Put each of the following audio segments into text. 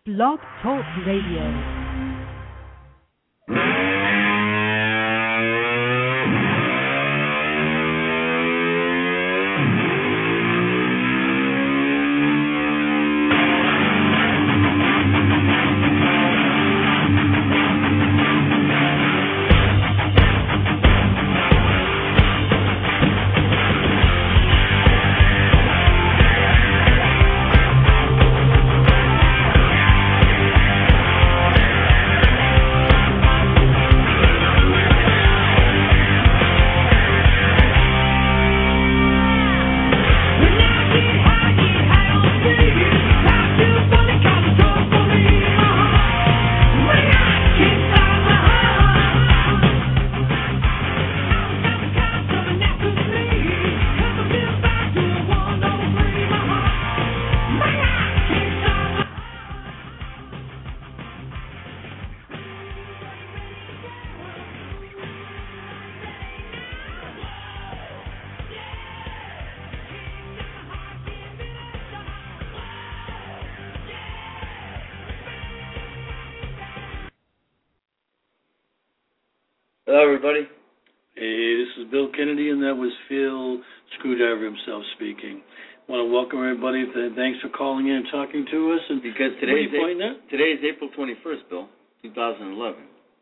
Blog Talk Radio. Hello, everybody. Hey, this is Bill Kennedy, and that was Phil Screwdriver himself speaking. I want to welcome everybody. Thanks for calling in and talking to us. And because today is April 21st, Bill, 2011.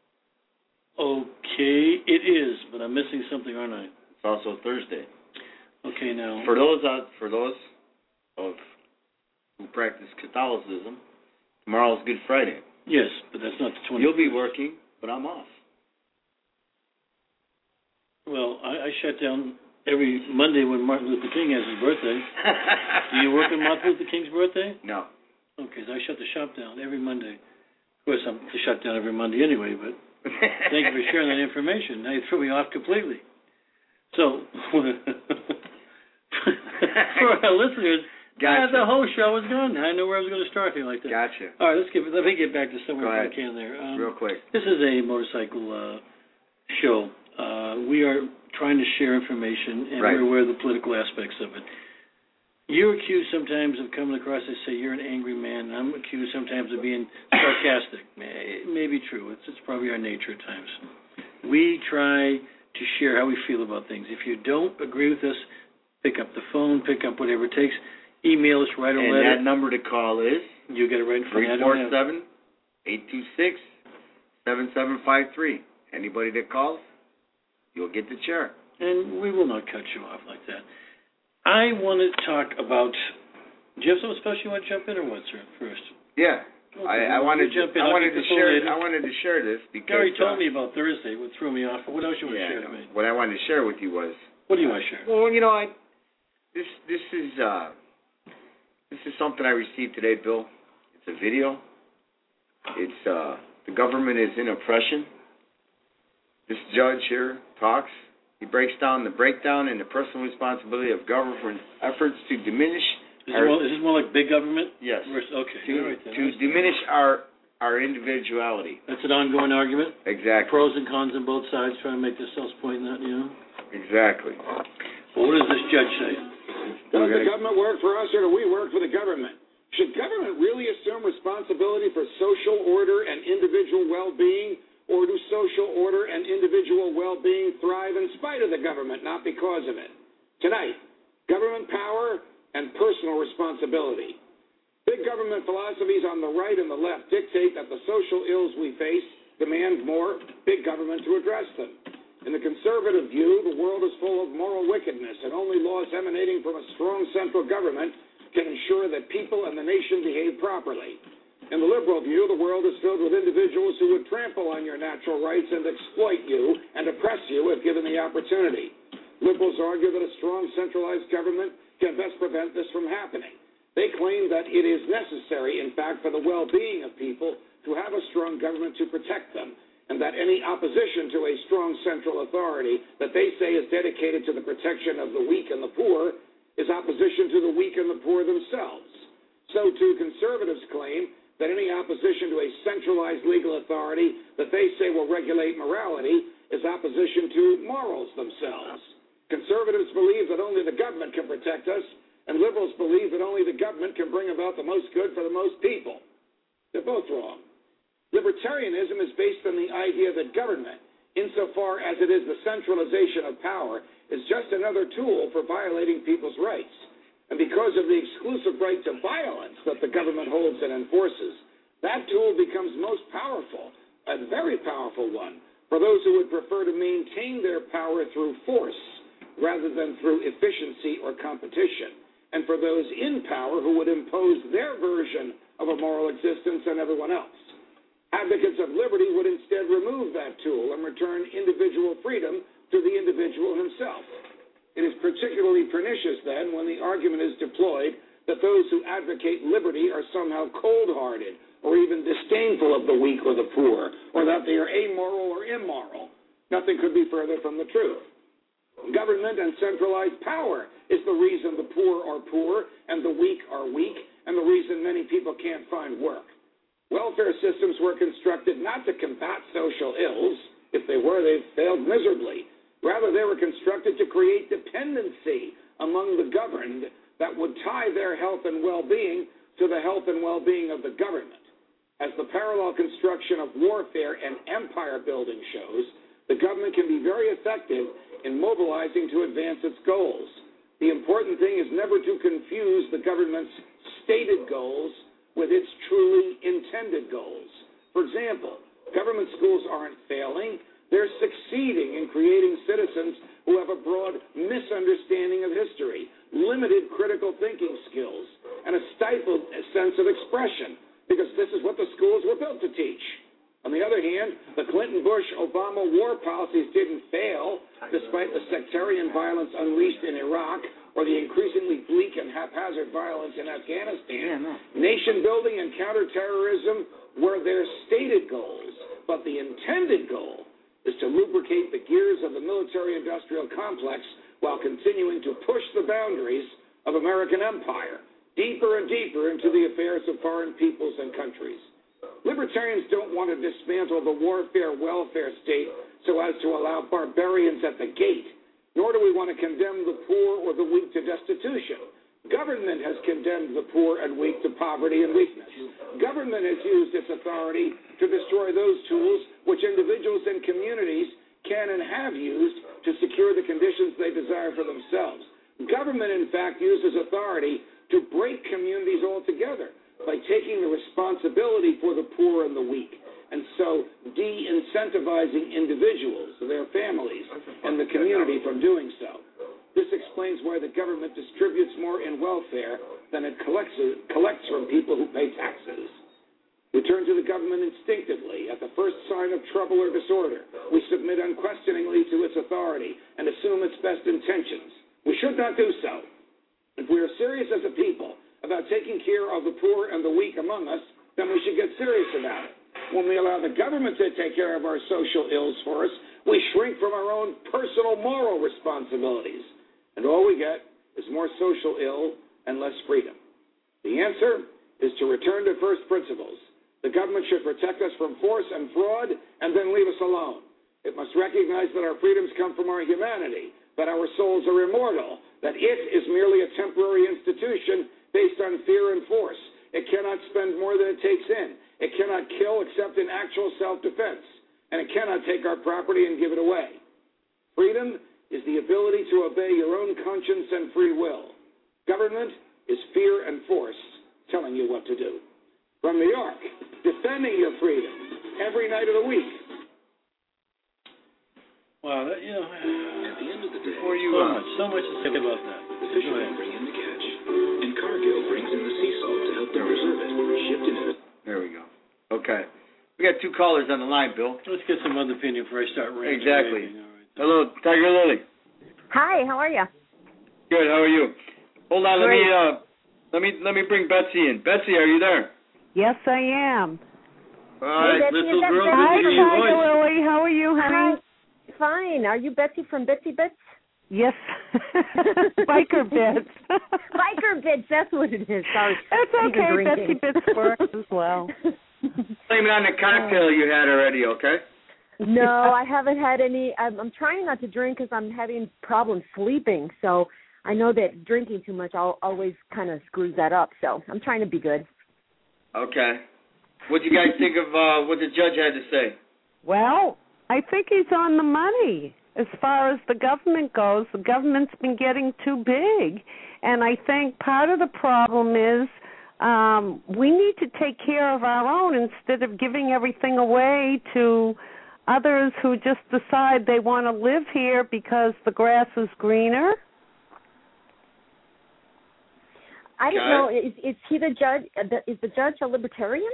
Okay, it is, but I'm missing something, aren't I? It's also Thursday. Okay, now for those who practice Catholicism, tomorrow's Good Friday. Yes, but that's not the 21st. You'll be working, but I'm off. Well, I shut down every Monday when Martin Luther King has his birthday. Do you work on Martin Luther King's birthday? No. Okay, so I shut the shop down every Monday. Of course, I'm to shut down every Monday anyway, but thank you for sharing that information. Now you threw me off completely. So, for our listeners, gotcha. The whole show is gone. I know where I was going to start here like that. Gotcha. All right, let me get back to somewhere if I can there. Real quick. This is a motorcycle show. We are trying to share information, and we're aware of the political aspects of it. You're accused sometimes of coming across as, say, you're an angry man, and I'm accused sometimes of being sarcastic. It may be true. It's probably our nature at times. We try to share how we feel about things. If you don't agree with us, pick up the phone, pick up whatever it takes, email us, write a letter. And that number to call is? You get it right in front of 347-826-7753. Anybody that calls, you'll get the chair. And we will not cut you off like that. I want to talk about... Do you have something special you want to jump in or what, sir, first? Yeah. Okay, I wanted to share this because... Gary told me about Thursday, what threw me off. What else you want to share to me? What I wanted to share with you was... What do you want to share? Well, this is something I received today, Bill. It's a video. It's the government is in oppression. This judge here talks. He breaks down the breakdown and the personal responsibility of government efforts to diminish. Is this more like big government? Yes. Okay. To diminish our individuality. That's an ongoing argument? Exactly. Pros and cons on both sides, trying to make themselves point that, Exactly. Well, what does this judge say? Does the government work for us or do we work for the government? Should government really assume responsibility for social order and individual well-being? Or do social order and individual well-being thrive in spite of the government, not because of it? Tonight, government power and personal responsibility. Big government philosophies on the right and the left dictate that the social ills we face demand more big government to address them. In the conservative view, the world is full of moral wickedness, and only laws emanating from a strong central government can ensure that people and the nation behave properly. In the liberal view, the world is filled with individuals who would trample on your natural rights and exploit you and oppress you if given the opportunity. Liberals argue that a strong centralized government can best prevent this from happening. They claim that it is necessary, in fact, for the well-being of people to have a strong government to protect them, and that any opposition to a strong central authority that they say is dedicated to the protection of the weak and the poor is opposition to the weak and the poor themselves. So, too, conservatives claim that any opposition to a centralized legal authority that they say will regulate morality is opposition to morals themselves. Conservatives believe that only the government can protect us, and liberals believe that only the government can bring about the most good for the most people. They're both wrong. Libertarianism is based on the idea that government, insofar as it is the centralization of power, is just another tool for violating people's rights. And because of the exclusive right to violence that the government holds and enforces, that tool becomes most powerful, a very powerful one, for those who would prefer to maintain their power through force rather than through efficiency or competition, and for those in power who would impose their version of a moral existence on everyone else. Advocates of liberty would instead remove that tool and return individual freedom to the individual himself. It is particularly pernicious, then, when the argument is deployed that those who advocate liberty are somehow cold-hearted or even disdainful of the weak or the poor, or that they are amoral or immoral. Nothing could be further from the truth. Government and centralized power is the reason the poor are poor and the weak are weak, and the reason many people can't find work. Welfare systems were constructed not to combat social ills. If they were, they've failed miserably. Rather, they were constructed to create dependency among the governed that would tie their health and well-being to the health and well-being of the government. As the parallel construction of warfare and empire building shows, the government can be very effective in mobilizing to advance its goals. The important thing is never to confuse the government's stated goals with its truly intended goals. For example, government schools aren't failing. They're succeeding in creating citizens who have a broad misunderstanding of history, limited critical thinking skills, and a stifled sense of expression, because this is what the schools were built to teach. On the other hand, the Clinton-Bush-Obama war policies didn't fail, despite the sectarian violence unleashed in Iraq or the increasingly bleak and haphazard violence in Afghanistan. Nation building and counterterrorism were their stated goals, but the intended goal is to lubricate the gears of the military-industrial complex while continuing to push the boundaries of American empire deeper and deeper into the affairs of foreign peoples and countries. Libertarians don't want to dismantle the warfare-welfare state so as to allow barbarians at the gate, nor do we want to condemn the poor or the weak to destitution. Government has condemned the poor and weak to poverty and weakness. Government has used its authority to destroy those tools which individuals and communities can and have used to secure the conditions they desire for themselves. Government, in fact, uses authority to break communities altogether by taking the responsibility for the poor and the weak, and so de-incentivizing individuals, their families, and the community from doing so. This explains why the government distributes more in welfare than it collects from people who pay taxes. We turn to the government instinctively. At the first sign of trouble or disorder, we submit unquestioningly to its authority and assume its best intentions. We should not do so. If we are serious as a people about taking care of the poor and the weak among us, then we should get serious about it. When we allow the government to take care of our social ills for us, we shrink from our own personal moral responsibilities. And all we get is more social ill and less freedom. The answer is to return to first principles. The government should protect us from force and fraud and then leave us alone. It must recognize that our freedoms come from our humanity, that our souls are immortal, that it is merely a temporary institution based on fear and force. It cannot spend more than it takes in. It cannot kill except in actual self-defense. And it cannot take our property and give it away. Freedom is the ability to obey your own conscience and free will. Government is fear and force telling you what to do. From New York, defending your freedom every night of the week. Wow, at the end of the day, so much to say about that. The fishermen bring in the catch, and Cargill brings in the sea salt to help them preserve it, shipped in it. There we go. Okay. We got two callers on the line, Bill. Let's get some other opinion before I start ranting. Exactly. All right. Hello, Tiger Lily. Hi, how are you? Good. How are you? Hold on. Great. Let me bring Betsy in. Betsy, are you there? Yes, I am. All right, Betsy, little is that girl. Betsy? Good to hear your Hi, voice. Lily. How are you, honey? Hi. Fine. Are you Betsy from Bitsy Bits? Yes. Biker Bits. Biker Bits, that's what it is. Sorry. That's okay. Betsy Bits works as well. Blame it on the cocktail you had already, okay? No, I haven't had any. I'm trying not to drink because I'm having problems sleeping. So I know that drinking too much always kind of screws that up. So I'm trying to be good. Okay. What do you guys think of what the judge had to say? Well, I think he's on the money. As far as the government goes, the government's been getting too big. And I think part of the problem is we need to take care of our own instead of giving everything away to others who just decide they want to live here because the grass is greener. I don't know. Is he the judge? Is the judge a libertarian?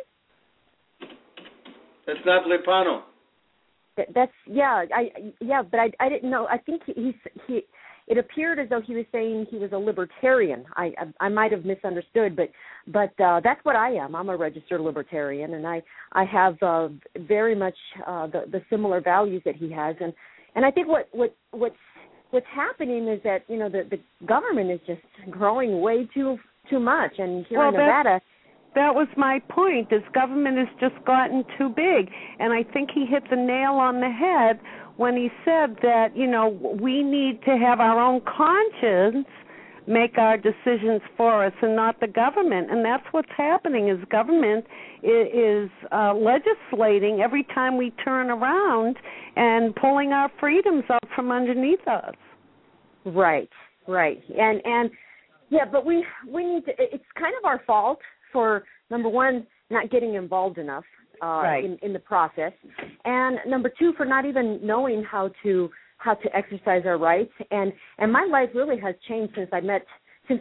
That's not Lipano. That's but I didn't know. I think he it appeared as though he was saying he was a libertarian. I might have misunderstood, but that's what I am. I'm a registered libertarian, and I have very much the similar values that he has, and I think what's happening is that the government is just growing way too much, and here in Nevada. That was my point, is government has just gotten too big. And I think he hit the nail on the head when he said that, we need to have our own conscience make our decisions for us and not the government. And that's what's happening, is government is legislating every time we turn around and pulling our freedoms up from underneath us. Right. And yeah, but we need to, it's kind of our fault for, number one, not getting involved enough in the process, and number two, for not even knowing how to exercise our rights. And my life really has changed since I met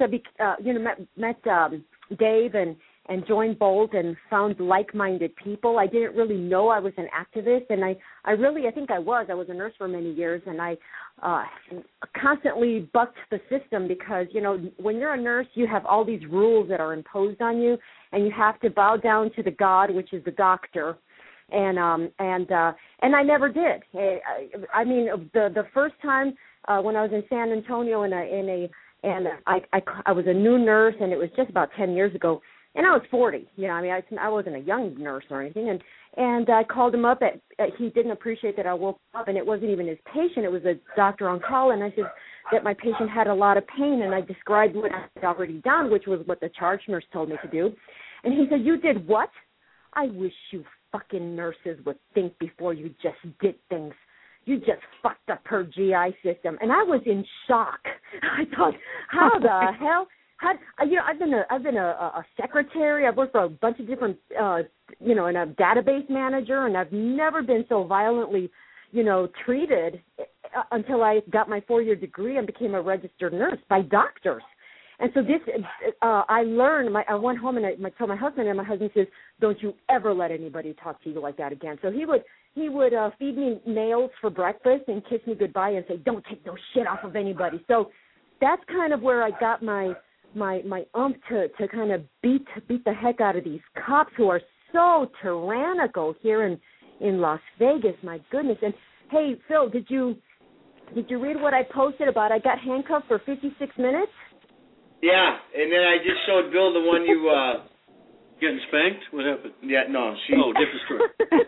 Dave and joined Bolt and found like-minded people. I didn't really know I was an activist, and I think I was a nurse for many years, and I constantly bucked the system because, when you're a nurse, you have all these rules that are imposed on you, and you have to bow down to the God, which is the doctor. And I never did. I mean, the first time when I was in San Antonio I was a new nurse, and it was just about 10 years ago. And I was 40, I wasn't a young nurse or anything. And I called him up. He didn't appreciate that I woke up, and it wasn't even his patient. It was a doctor on call, and I said that my patient had a lot of pain, and I described what I had already done, which was what the charge nurse told me to do. And he said, "You did what? I wish you fucking nurses would think before you just did things. You just fucked up her GI system." And I was in shock. I thought, how the hell? I've been a secretary. I've worked for a bunch of different, and a database manager, and I've never been so violently, treated until I got my 4-year degree and became a registered nurse by doctors. And so this, I learned. I went home and I told my husband, and my husband says, "Don't you ever let anybody talk to you like that again." So he would feed me nails for breakfast and kiss me goodbye and say, "Don't take no shit off of anybody." So that's kind of where I got my umph to kind of beat the heck out of these cops who are so tyrannical here in Las Vegas. My goodness. And hey, Phil, did you read what I posted about I got handcuffed for 56 minutes? Yeah, and then I just showed Bill the one you getting spanked? What happened? Yeah, no, different story.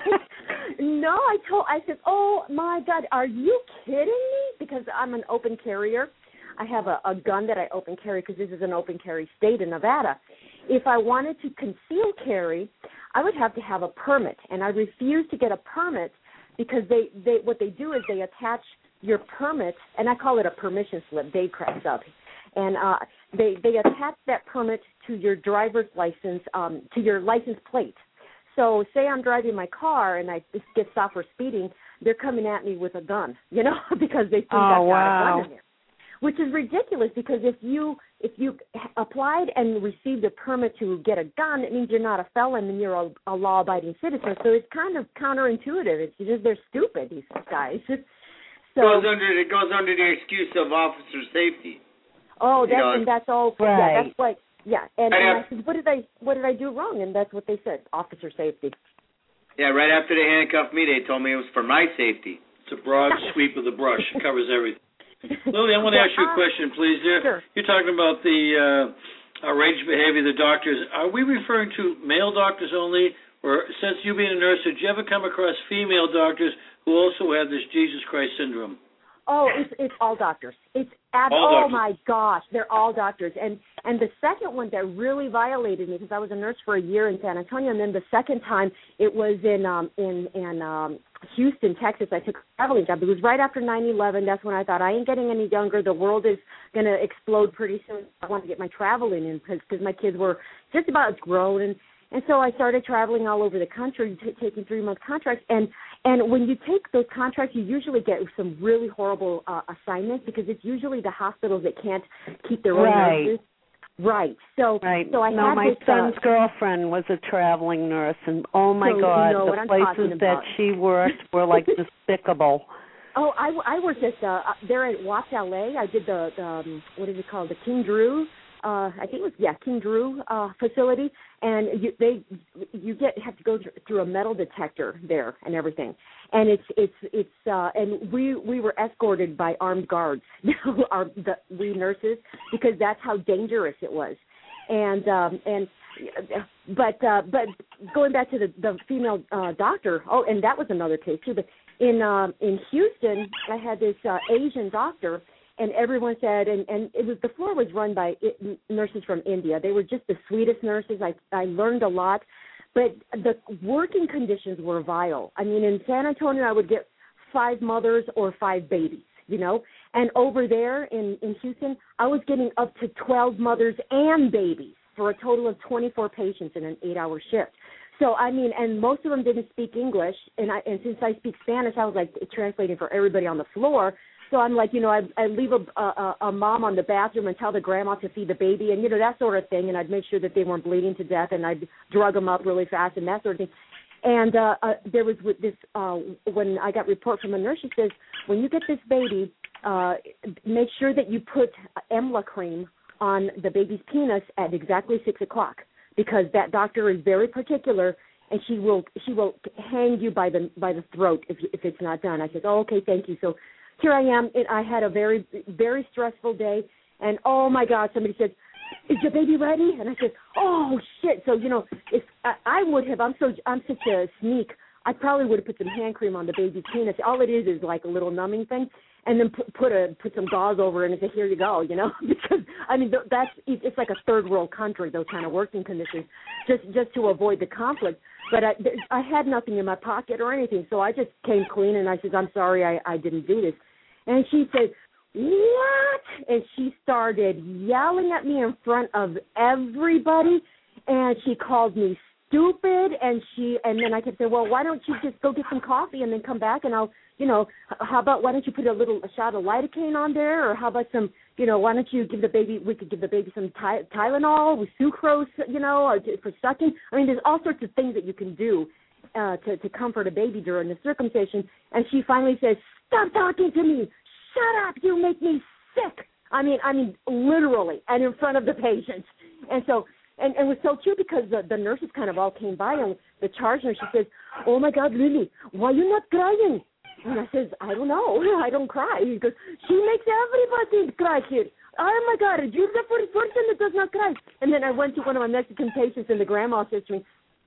No, I said, "Oh my God, are you kidding me?" Because I'm an open carrier. I have a gun that I open carry because this is an open carry state in Nevada. If I wanted to conceal carry, I would have to have a permit, and I refuse to get a permit because they what they do is they attach your permit, and I call it a permission slip. Dave cracks up, and they attach that permit to your driver's license, to your license plate. So say I'm driving my car and I just get stopped for speeding, they're coming at me with a gun, because they think I've got a gun in there. Which is ridiculous, because if you applied and received a permit to get a gun, it means you're not a felon and you're a law-abiding citizen. So it's kind of counterintuitive. It's just they're stupid, these guys. So it goes under the excuse of officer safety. Oh, that's all. Right. Yeah, that's what. Yeah, and I said, what did I do wrong? And that's what they said, officer safety. Yeah, right after they handcuffed me, they told me it was for my safety. It's a broad sweep of the brush. It covers everything. Lily, I want to ask you a question, please. Sure. You're talking about the outrageous behavior of the doctors. Are we referring to male doctors only, or since you being a nurse, did you ever come across female doctors who also have this Jesus Christ syndrome? Oh, it's all doctors. My gosh, they're all doctors. And the second one that really violated me, because I was a nurse for a year in San Antonio, and then the second time it was in Houston, Texas. I took a traveling job. It was right after 9/11. That's when I thought, I ain't getting any younger. The world is going to explode pretty soon. I want to get my traveling in because my kids were just about grown. And so I started traveling all over the country, taking 3-month contracts. And when you take those contracts, you usually get some really horrible assignments because it's usually the hospitals that can't keep their own nurses. Right. So I had my son's girlfriend was a traveling nurse, and oh my God, the places that she worked were like despicable. Oh, I worked at there at Watts LA. I did the what is it called, the King Drew. I think it was King Drew facility, and you have to go through a metal detector there and everything, and it's and we were escorted by armed guards, we nurses, because that's how dangerous it was, but going back to the female doctor, and that was another case too, but in Houston I had this Asian doctor. And everyone said, and the floor was run by nurses from India. They were just the sweetest nurses. I learned a lot, but the working conditions were vile. I mean, in San Antonio, I would get 5 mothers or 5 babies, and over there in Houston, I was getting up to 12 mothers and babies for a total of 24 patients in an 8-hour shift. So, I mean, and most of them didn't speak English, and since I speak Spanish, I was like translating for everybody on the floor. So I'm like, I leave a mom on the bathroom and tell the grandma to feed the baby and, that sort of thing. And I'd make sure that they weren't bleeding to death, and I'd drug them up really fast and that sort of thing. And there was this, when I got a report from a nurse, she says, when you get this baby, make sure that you put Emla cream on the baby's penis at exactly 6 o'clock, because that doctor is very particular, and she will hang you by the throat if it's not done. I said, oh, okay, thank you. So here I am. I had a very, very stressful day, and oh my God, somebody said, "Is your baby ready?" And I said, "Oh shit!" So if I would have, I'm such a sneak. I probably would have put some hand cream on the baby's penis. All it is like a little numbing thing, and then put some gauze over it and say, "Here you go," because I mean it's like a third world country, those kind of working conditions, just to avoid the conflict. But I had nothing in my pocket or anything, so I just came clean, and I said, "I'm sorry, I didn't do this." And she said, "What?" And she started yelling at me in front of everybody, and she called me stupid, and then I kept saying, "Well, why don't you just go get some coffee and then come back, and I'll, how about, why don't you put a shot of lidocaine on there, or how about some, why don't you we could give the baby some Tylenol with sucrose, for sucking." I mean, there's all sorts of things that you can do to comfort a baby during the circumcision. And she finally says, "Stop talking to me. Shut up. You make me sick." I mean, literally, and in front of the patients. And so, and it was so cute because the nurses kind of all came by, and the charge nurse, she says, "Oh my God, Lily, why are you not crying?" And I says, "I don't know. I don't cry." He goes, "She makes everybody cry here. Oh my God, you're the first person that does not cry." And then I went to one of my Mexican patients, and the grandma says to me,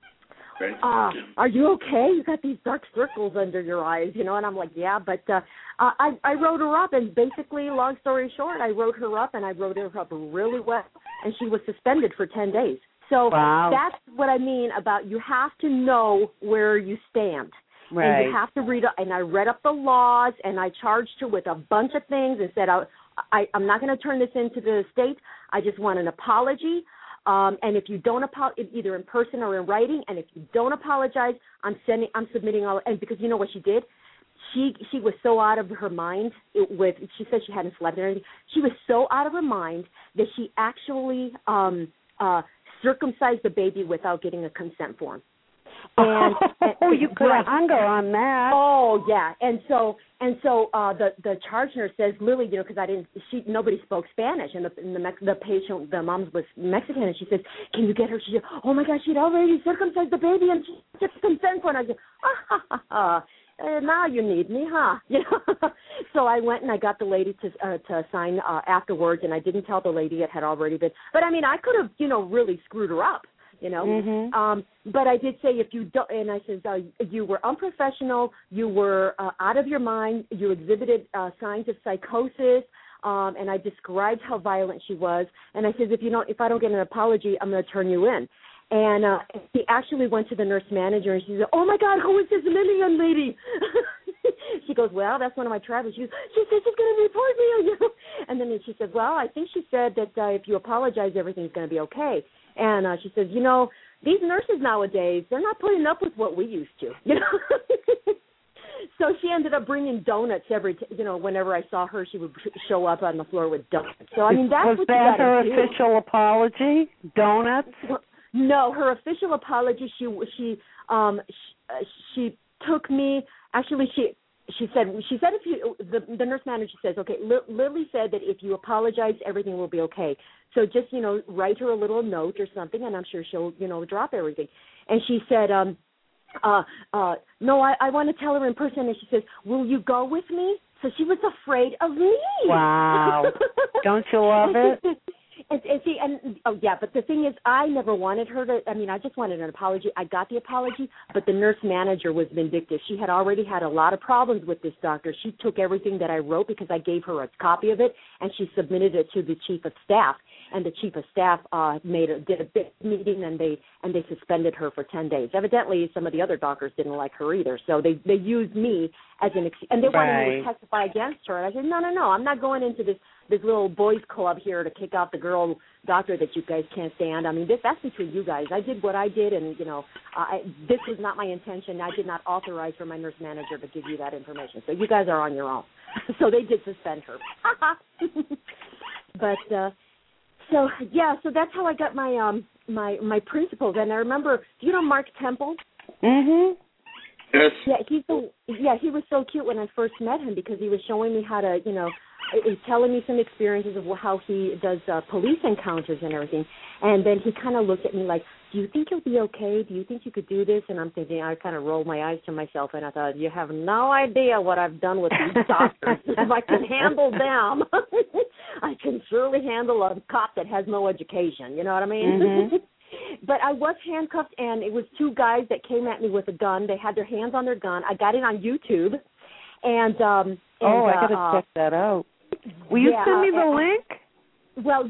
"Are you okay? You got these dark circles under your eyes, And I'm like, "Yeah," but I wrote her up, and basically, long story short, I wrote her up, and I wrote her up really well, and she was suspended for 10 days. So That's what I mean about you have to know where you stand. Right. And you have to read, and I read up the laws, and I charged her with a bunch of things and said, I'm not going to turn this into the state. I just want an apology. And if you don't either in person or in writing, and if you don't apologize, I'm submitting all. And because you know what she did, she was so out of her mind. She said she hadn't slept or anything. She was so out of her mind that she actually circumcised the baby without getting a consent form. And you could have hung her on that. Oh yeah, and so the charge nurse says, "Lily, because nobody spoke Spanish, and the patient, the mom was Mexican, and she says, "Can you get her?" She said, "Oh my gosh, she'd already circumcised the baby, and she gets consent form." I said, now you need me, huh? So I went and I got the lady to sign afterwards, and I didn't tell the lady it had already been. But I mean, I could have, really screwed her up. you know. Mm-hmm. But I did say, if you don't, and I said, you were unprofessional, you were out of your mind, you exhibited signs of psychosis, and I described how violent she was, and I said, if I don't get an apology, I'm going to turn you in. And he actually went to the nurse manager, and she said, "Oh my God, who is this Lillian lady?" She goes, "Well, that's one of my travelers." She says, "She's going to report me on you." And then she said, "Well, I think she said that if you apologize, everything's going to be okay." And she says, these nurses nowadays, they're not putting up with what we used to, So she ended up bringing donuts whenever I saw her, she would show up on the floor with donuts. So I mean, that's was that her official apology? Donuts? No, her official apology. She took me. Actually, she said if you the nurse manager says, okay, Lily said that if you apologize, everything will be okay. So just write her a little note or something, and I'm sure she'll drop everything. And she said, no, I want to tell her in person. And she says, will you go with me? So she was afraid of me. Wow. Don't you love it? But the thing is, I never wanted her to, I just wanted an apology. I got the apology, but the nurse manager was vindictive. She had already had a lot of problems with this doctor. She took everything that I wrote because I gave her a copy of it, and she submitted it to the chief of staff. And the chief of staff did a big meeting, and they suspended her for 10 days. Evidently, some of the other doctors didn't like her either, so they used me as an and they wanted me to testify against her. And I said, no, I'm not going into this little boys club here to kick out the girl doctor that you guys can't stand. That's between you guys. I did what I did, and this was not my intention. I did not authorize for my nurse manager to give you that information. So you guys are on your own. So they did suspend her. But so that's how I got my my principles. And I remember, do you know Mark Temple? Mhm. Yes. Yeah, he was so cute when I first met him because he was showing me how to, he's telling me some experiences of how he does police encounters and everything. And then he kind of looked at me like, do you think you'll be okay? Do you think you could do this? And I'm thinking, I kind of rolled my eyes to myself, and I thought, you have no idea what I've done with these doctors. If I can handle them, I can surely handle a cop that has no education. You know what I mean? Mm-hmm. But I was handcuffed, and it was two guys that came at me with a gun. They had their hands on their gun. I got it on YouTube. And I got to check that out. Will you send me the link? Well,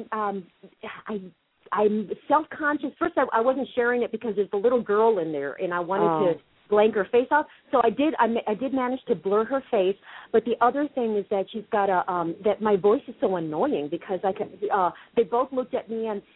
I'm self-conscious. First, I wasn't sharing it because there's a little girl in there, and I wanted to blank her face off. So I did manage to blur her face. But the other thing is that she's got that my voice is so annoying because they both looked at me and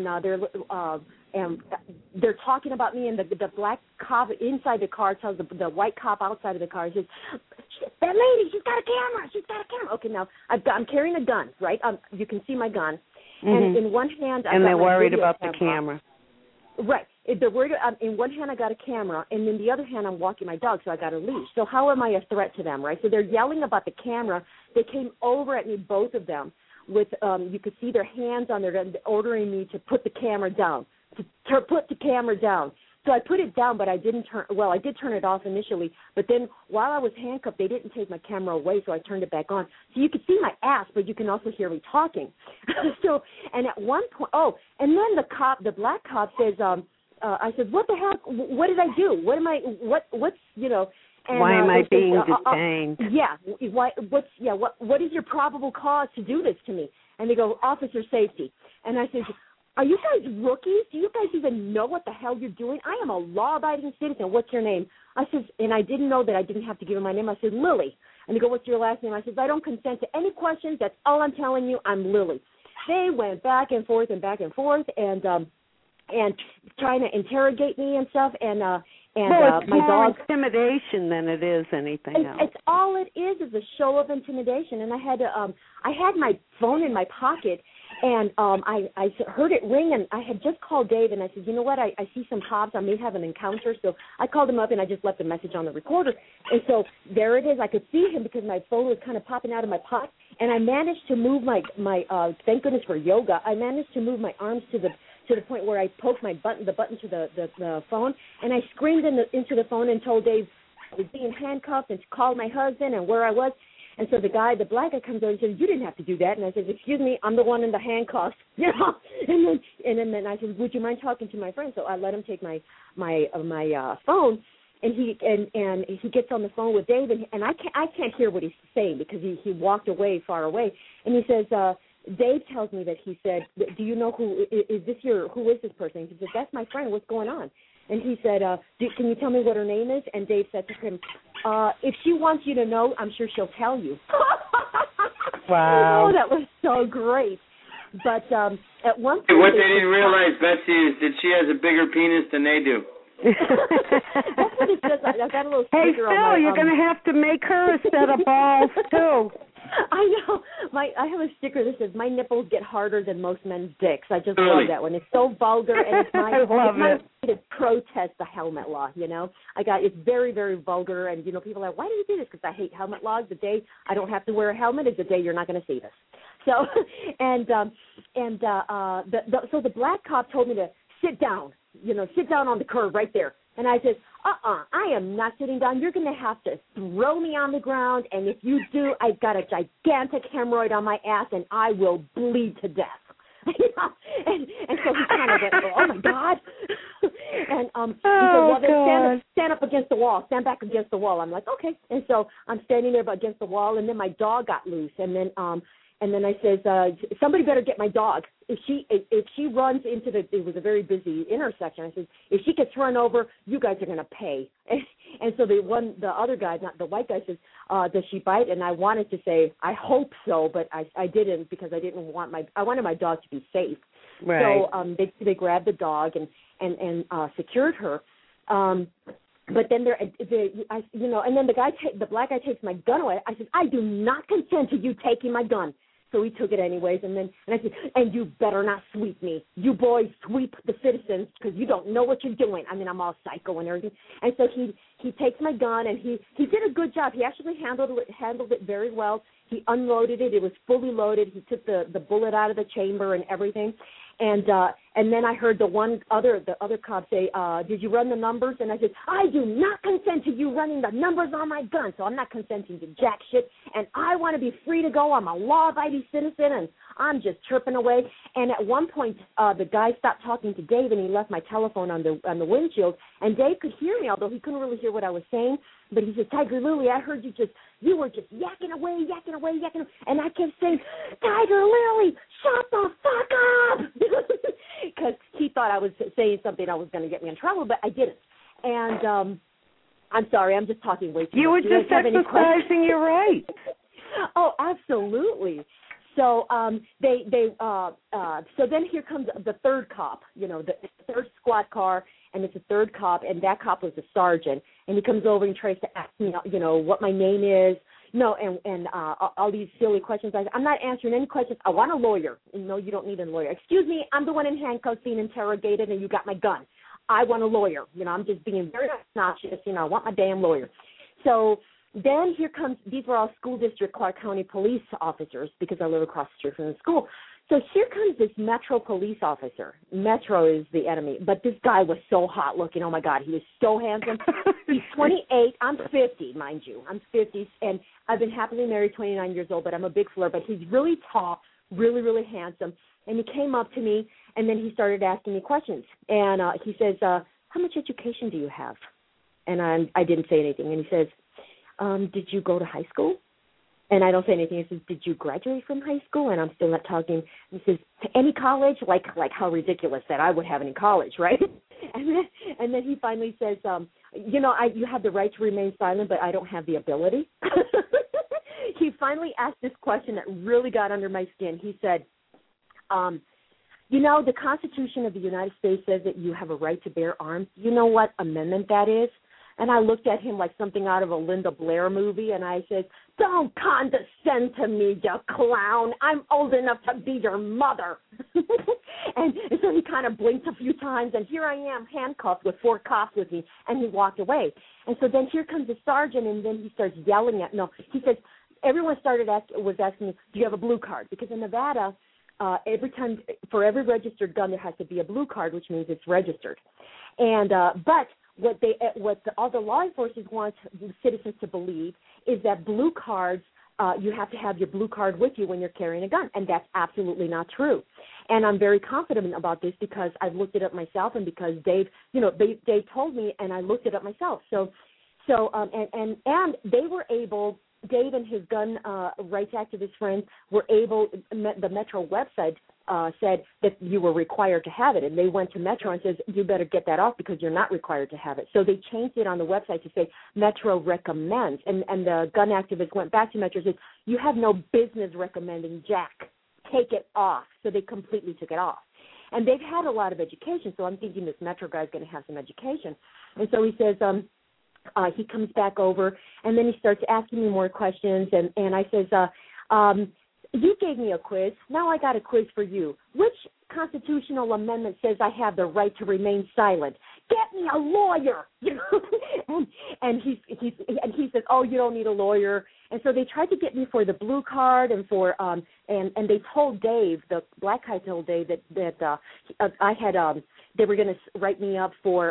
they're talking about me, and the black cop inside the car tells the white cop outside of the car, he says, that lady, she's got a camera. Okay, now I'm carrying a gun, right? You can see my gun. Mm-hmm. And in one hand, and they're worried about the camera. Right. They're worried. In one hand, I got a camera, and in the other hand, I'm walking my dog, so I got a leash. So how am I a threat to them, right? So they're yelling about the camera. They came over at me, both of them, with you could see their hands on their gun, ordering me to put the camera down, to put the camera down. So I put it down, but I didn't turn. Well, I did turn it off initially, but then while I was handcuffed, they didn't take my camera away, so I turned it back on. So you could see my ass, but you can also hear me talking. And at one point, and then the black cop says, I said, what the heck? What did I do? What's And, why am I being detained? What is your probable cause to do this to me? And they go, officer safety. And I said, are you guys rookies? Do you guys even know what the hell you're doing? I am a law-abiding citizen. What's your name? I said, and I didn't know that I didn't have to give him my name. I said, Lily. And they go, what's your last name? I said, I don't consent to any questions. That's all I'm telling you. I'm Lily. They went back and forth and trying to interrogate me and stuff. It's my more dog. intimidation than it is anything else. It's all it is a show of intimidation. And I had my phone in my pocket, and I heard it ring, and I had just called Dave, and I said, you know what, I see some cops. I may have an encounter. So I called him up, and I just left a message on the recorder. And so there it is. I could see him because my phone was kind of popping out of my pocket, and I managed to move my thank goodness for yoga, I managed to move my arms to the point where I poked the button to the phone, and I screamed into the phone and told Dave I was being handcuffed and called my husband and where I was. And so the black guy comes over and says, "You didn't have to do that." And I said, "Excuse me, I'm the one in the handcuffs." You know. And then I said, "Would you mind talking to my friend?" So I let him take my phone. And he gets on the phone with Dave, and I can't hear what he's saying because he walked away, far away. And he says, Dave tells me that he said, "Do you know who is this person?" He said, "That's my friend. What's going on?" And he said, "Can you tell me what her name is?" And Dave said to him, "If she wants you to know, I'm sure she'll tell you." Wow. Oh, that was so great. But at one point, what they didn't realize, Betsy, is that she has a bigger penis than they do. That's what it says. I've got a little sticker. Hey, Phil, you're going to have to make her a set of balls too. I know. I have a sticker that says, "My nipples get harder than most men's dicks." I just love that one. It's so vulgar, and it's my way to protest the helmet law. You know, it's very, very vulgar, and people are like, "Why do you do this?" Because I hate helmet laws. The day I don't have to wear a helmet is the day you're not going to see this. So, so the black cop told me to sit down. Sit down on the curb right there. And I said, I am not sitting down. You're going to have to throw me on the ground, and if you do, I've got a gigantic hemorrhoid on my ass, and I will bleed to death. And so he kind of went, "Oh, my God." And he said, "Well, then stand up against the wall. Stand back against the wall." I'm like, "Okay." And so I'm standing there against the wall, and then my dog got loose, and then I says, "Somebody better get my dog. If she runs into it was a very busy intersection. I said, if she gets run over, you guys are going to pay." And so the other guy, not the white guy, says, "Does she bite?" And I wanted to say, "I hope so," but I didn't because I wanted my dog to be safe. Right. So they grabbed the dog and secured her. But then and then the black guy takes my gun away. I said, "I do not consent to you taking my gun." So he took it anyways, and I said, "And you better not sweep me. You boys sweep the citizens because you don't know what you're doing." I mean, I'm all psycho and everything. And so he takes my gun, and he did a good job. He actually handled it very well. He unloaded it. It was fully loaded. He took the bullet out of the chamber and everything. And then I heard the other cop say, "Did you run the numbers?" And I said, "I do not consent to you running the numbers on my gun, so I'm not consenting to jack shit. And I want to be free to go. I'm a law-abiding citizen." And I'm just chirping away. And at one point, the guy stopped talking to Dave, and he left my telephone on the windshield. And Dave could hear me, although he couldn't really hear what I was saying. But he said, "Tiger Lily, I heard you were just yakking away. And I kept saying, 'Tiger Lily, shut the fuck up.'" Because he thought I was saying something that was going to get me in trouble, but I didn't. And I'm sorry, I'm just talking way too much. You were just exercising your right. Oh, absolutely. So so then here comes the third cop, the third squad car, and it's a third cop, and that cop was a sergeant, and he comes over and tries to ask me, what my name is, and all these silly questions. I'm not answering any questions. I want a lawyer. No, you don't need a lawyer. "Excuse me, I'm the one in handcuffs being interrogated, and you got my gun. I want a lawyer. I'm just being very obnoxious. I want my damn lawyer." So then here comes, these were all school district Clark County police officers because I live across the street from the school. So here comes this Metro police officer. Metro is the enemy, but this guy was so hot looking. Oh, my God, he was so handsome. He's 28. I'm 50, mind you. I'm 50, and I've been happily married 29 years old, but I'm a big flirt. But he's really tall, really, really handsome. And he came up to me, and then he started asking me questions. And he says, "How much education do you have?" And I didn't say anything. And he says, "Did you go to high school?" And I don't say anything. He says, "Did you graduate from high school?" And I'm still not talking. He says, "To any college?" Like how ridiculous that I would have any college, right? And then he finally says, "You have the right to remain silent, but I don't have the ability." He finally asked this question that really got under my skin. He said, "The Constitution of the United States says that you have a right to bear arms. You know what amendment that is?" And I looked at him like something out of a Linda Blair movie, and I said, "Don't condescend to me, you clown. I'm old enough to be your mother." and so he kind of blinked a few times, and here I am, handcuffed with 4 cops with me, and he walked away. And so then here comes the sergeant, and then he starts yelling at me. He says, everyone was asking me, "Do you have a blue card?" Because in Nevada, for every registered gun, there has to be a blue card, which means it's registered. And but what all the law enforcement wants the citizens to believe is that blue cards you have to have your blue card with you when you're carrying a gun, and that's absolutely not true. And I'm very confident about this because I've looked it up myself, and because Dave told me, and I looked it up myself. So they were able. Dave and his gun rights activist friends were able. The Metro website said that you were required to have it, and they went to Metro and says you better get that off because you're not required to have it. So they changed it on the website to say Metro recommends, and the gun activist went back to Metro and said you have no business recommending Jack. Take it off. So they completely took it off. And they've had a lot of education, so I'm thinking this Metro guy's going to have some education. And so he says, he comes back over, and then he starts asking me more questions, and I says, you gave me a quiz. Now I got a quiz for you. Which constitutional amendment says I have the right to remain silent? Get me a lawyer. And he says, oh, you don't need a lawyer. And so they tried to get me for the blue card and for and they told Dave, the black guy told Dave that I had they were going to write me up for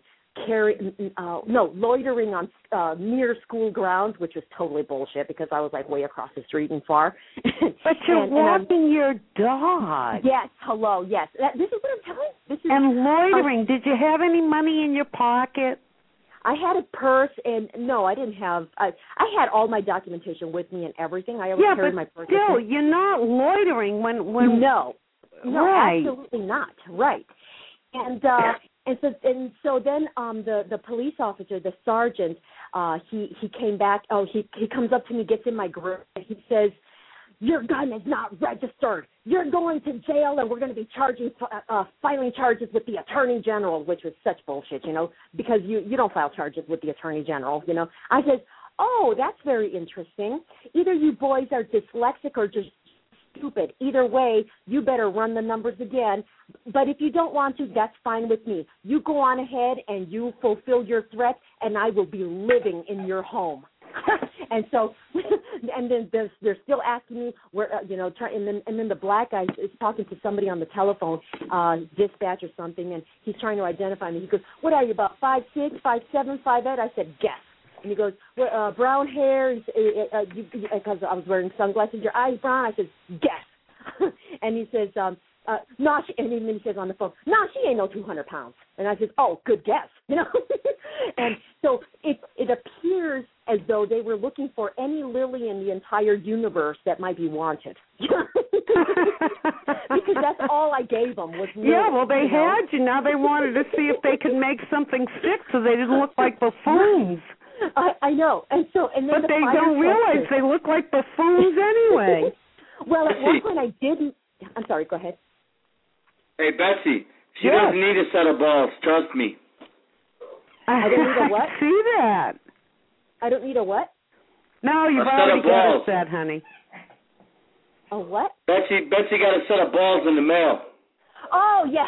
loitering on near school grounds, which was totally bullshit because I was like way across the street and far. But you're walking your dog. Yes, hello, yes. This is what I'm telling you. And loitering. Did you have any money in your pocket? I had a purse, and no, I didn't have. I had all my documentation with me and everything. I always carried my purse. Still, you're not loitering when. No, right. Absolutely not. Right, and so then the police officer, the sergeant, he came back. Oh, he comes up to me, gets in my grip, and he says, your gun is not registered. You're going to jail, and we're going to be filing charges with the Attorney General, which was such bullshit, because you don't file charges with the Attorney General, I said, oh, that's very interesting. Either you boys are dyslexic or just stupid. Either way, you better run the numbers again. But if you don't want to, that's fine with me. You go on ahead and you fulfill your threat, and I will be living in your home. And so, and then they're still asking me where, and then the black guy is talking to somebody on the telephone, dispatch or something, and he's trying to identify me. He goes, "What are you, about 5'6", 5'7", 5'8"?" I said, "Guess." And he goes, brown hair, because I was wearing sunglasses. Your eyes brown? I said, "Guess." And he says, no, and then he says on the phone, "No, she ain't no 200 pounds." And I said, "Oh, good guess." And so it appears as though they were looking for any lily in the entire universe that might be wanted. Because that's all I gave them was lily. Yeah, well, they had you. Now they wanted to see if they could make something stick so they didn't look like buffoons. I know. And then but they don't realize they look like buffoons anyway. Well, at one point I didn't. I'm sorry, go ahead. Hey, Betsy, she doesn't need a set of balls. Trust me. I don't need a what? I see that. I don't need a what? No, you've already got a set, honey. A what? Betsy got a set of balls in the mail. Oh, yeah.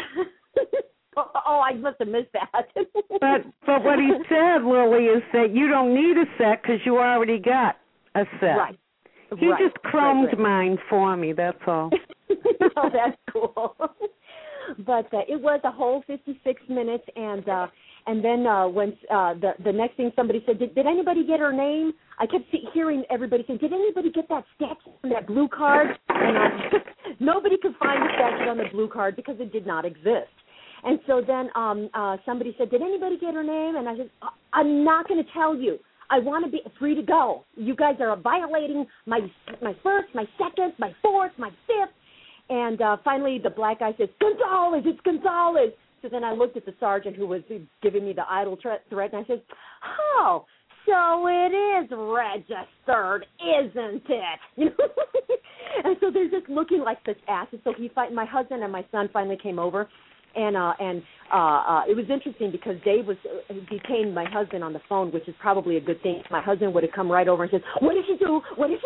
Oh, I must have missed that. But what he said, Lily, is that you don't need a set because you already got a set. Right. He just chromed mine for me, that's all. Oh, that's cool. But it was a whole 56 minutes, and then when the next thing somebody said, did anybody get her name? I kept hearing everybody say, did anybody get that statue on that blue card? And nobody could find the statue on the blue card because it did not exist. And so then somebody said, did anybody get her name? And I said, I'm not going to tell you. I want to be free to go. You guys are violating my first, my second, my fourth, my fifth. And finally the black guy says, Gonzalez, it's Gonzalez. So then I looked at the sergeant who was giving me the idle threat, and I said, oh, so it is registered, isn't it? And so they're just looking like such asses. So my husband and my son finally came over. And it was interesting because Dave became my husband on the phone, which is probably a good thing. My husband would have come right over and said, "What did you do? What did you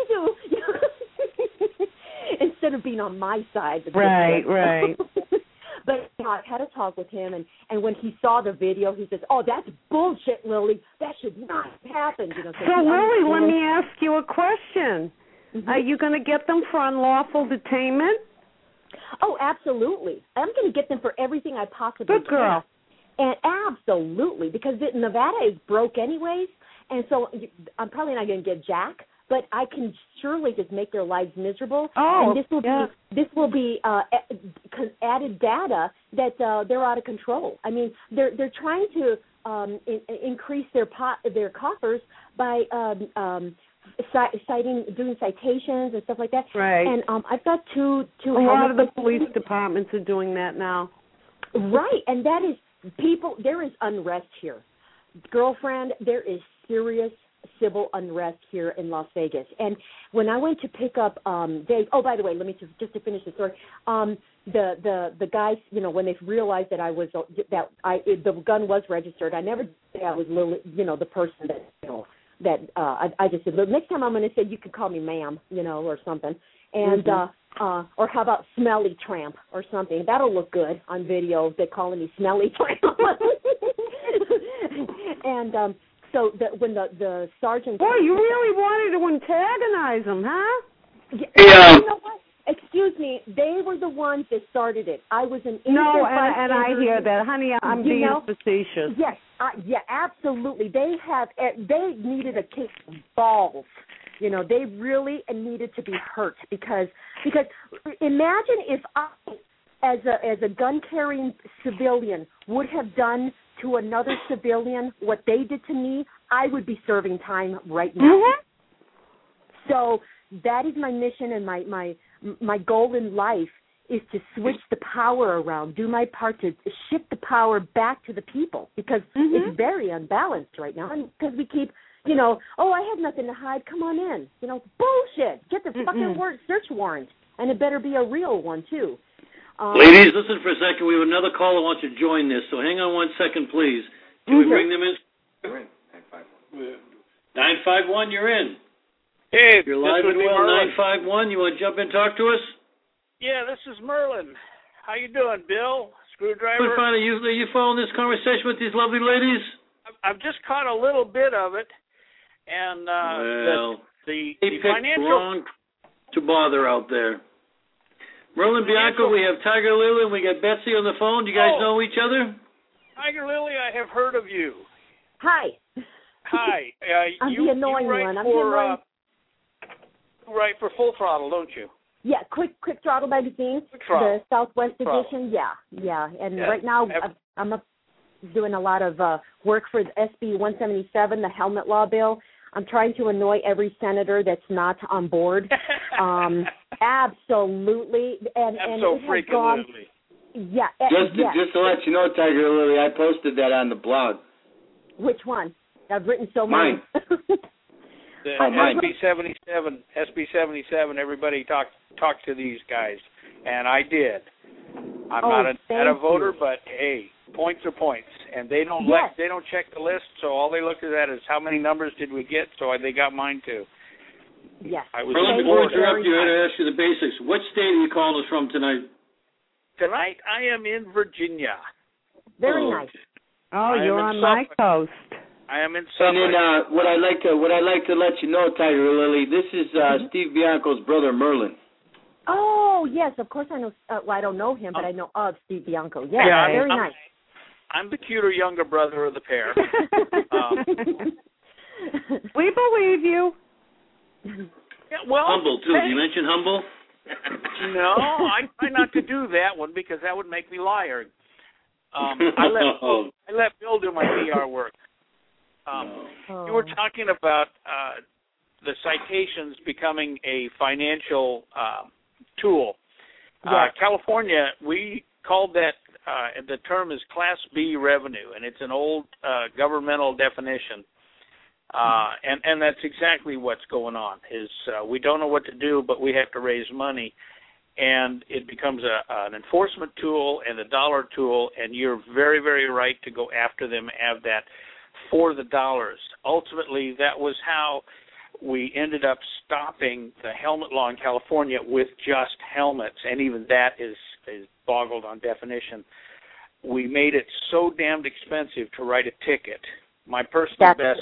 do?" Instead of being on my side. Right. But I had a talk with him, and when he saw the video, he says, "Oh, that's bullshit, Lily. That should not have happened." So Lily, let me ask you a question. Mm-hmm. Are you going to get them for unlawful detainment? Oh, absolutely. I'm going to get them for everything I possibly can. Good girl. And absolutely, because Nevada is broke anyways, and so I'm probably not going to get Jack, but I can surely just make their lives miserable. Oh, and this will be added data that they're out of control. I mean, they're trying to increase their coffers by doing citations and stuff like that. Right. And I've got two. A lot of the police departments are doing that now. Right, and that is people. There is unrest here, girlfriend. There is serious civil unrest here in Las Vegas. And when I went to pick up Dave. Oh, by the way, let me just to finish the story. The guys, when they realized that the gun was registered, I never said I was the person that I just said, look, next time I'm going to say you can call me ma'am, or something. And or how about smelly tramp or something? That'll look good on video. They're calling me smelly tramp. And so when the sergeant... Boy, you really wanted to antagonize them, huh? Yeah. You know what? Excuse me, they were the ones that started it. I was an No, and I hear that. Honey, I'm being facetious. Yes, yeah, absolutely. They needed a kick of balls. They really needed to be hurt because imagine if I, as a gun-carrying civilian, would have done to another civilian what they did to me, I would be serving time right now. Mm-hmm. So that is my mission and my goal in life is to switch the power around, do my part to shift the power back to the people because it's very unbalanced right now. And because we keep, I have nothing to hide, come on in. Bullshit. Get the fucking search warrant. And it better be a real one, too. Ladies, listen for a second. We have another caller who wants to join this, so hang on 1 second, please. Can we bring them in? You're in. 951, you're in. Hey, you're live and well. 951, you want to jump in and talk to us? Yeah, this is Merlin. How you doing, Bill? Screwdriver? We're fine. Are you following this conversation with these lovely ladies? I've just caught a little bit of it, and the financial... wrong to bother out there. Merlin Bianco, we have Tiger Lily, and we got Betsy on the phone. Do you guys know each other? Tiger Lily, I have heard of you. Hi. Hi. I'm the annoying one. You write for Full Throttle, don't you? Yeah, Quick Throttle magazine, the Southwest edition. Yeah. And right now I'm doing a lot of work for the SB 177, the helmet law bill. I'm trying to annoy every senator that's not on board. Absolutely. And it has gone. Yeah. Just to let you know, Tiger Lily, I posted that on the blog. Which one? I've written so many. Mine. The SB 77. Everybody talk to these guys, and I did. I'm not a voter, but hey, points are points, and they don't they don't check the list. So all they look at that is how many numbers did we get. So they got mine too. Yes. Merlin, before I interrupt you, I had to ask you the basics. What state are you calling us from tonight? Tonight I am in Virginia. Very nice. Oh, you're on my coast. I am in Suffolk. And then what I'd like to let you know, Tiger Lily, this is Steve Bianco's brother, Merlin. Oh, yes, of course I know. I don't know him, but I know of Steve Bianco. Yeah, very nice. I'm the cuter younger brother of the pair. We believe you. Yeah, well, humble, too. Did you mention humble? No, I try not to do that one because that would make me liar. I let Bill do my PR work. You were talking about the citations becoming a financial tool. California, we called that, the term is Class B revenue, and it's an old governmental definition. And that's exactly what's going on, is we don't know what to do, but we have to raise money. And it becomes an enforcement tool and a dollar tool, and you're very, very right to go after them, have that for the dollars. Ultimately, that was how we ended up stopping the helmet law in California with just helmets, and even that is boggled on definition. We made it so damned expensive to write a ticket. My personal best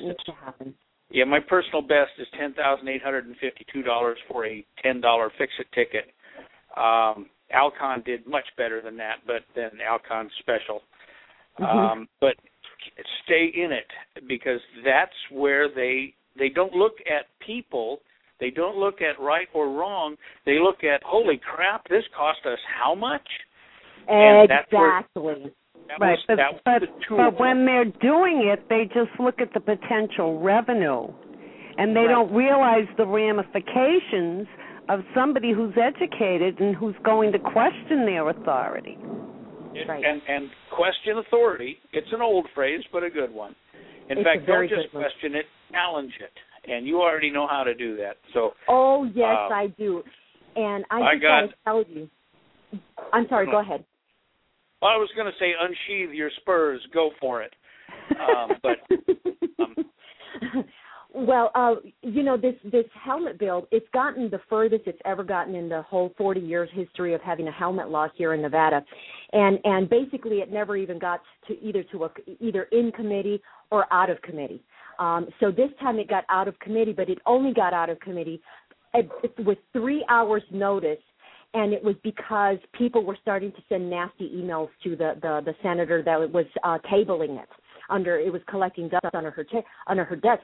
is $10,852 for a $10 fix-it ticket. Alcon did much better than that, but then Alcon's special. But stay in it, because that's where they don't look at people They don't look at right or wrong. They look at, holy crap, this cost us how much? Exactly. Right, but when they're doing it, they just look at the potential revenue, and they don't realize the ramifications of somebody who's educated and who's going to question their authority. And question authority. It's an old phrase, but a good one. In fact, don't just question it, challenge it. And you already know how to do that. So. Oh, yes, I do. And I just want to tell you. I'm sorry, go ahead. Well, I was going to say unsheathe your spurs, go for it. Well, this helmet bill, it's gotten the furthest it's ever gotten in the whole 40 years history of having a helmet law here in Nevada. And basically it never even got to either in committee or out of committee. So this time it got out of committee, but it only got out of committee with 3 hours notice. And it was because people were starting to send nasty emails to the senator that was tabling it. It was collecting dust under her desk.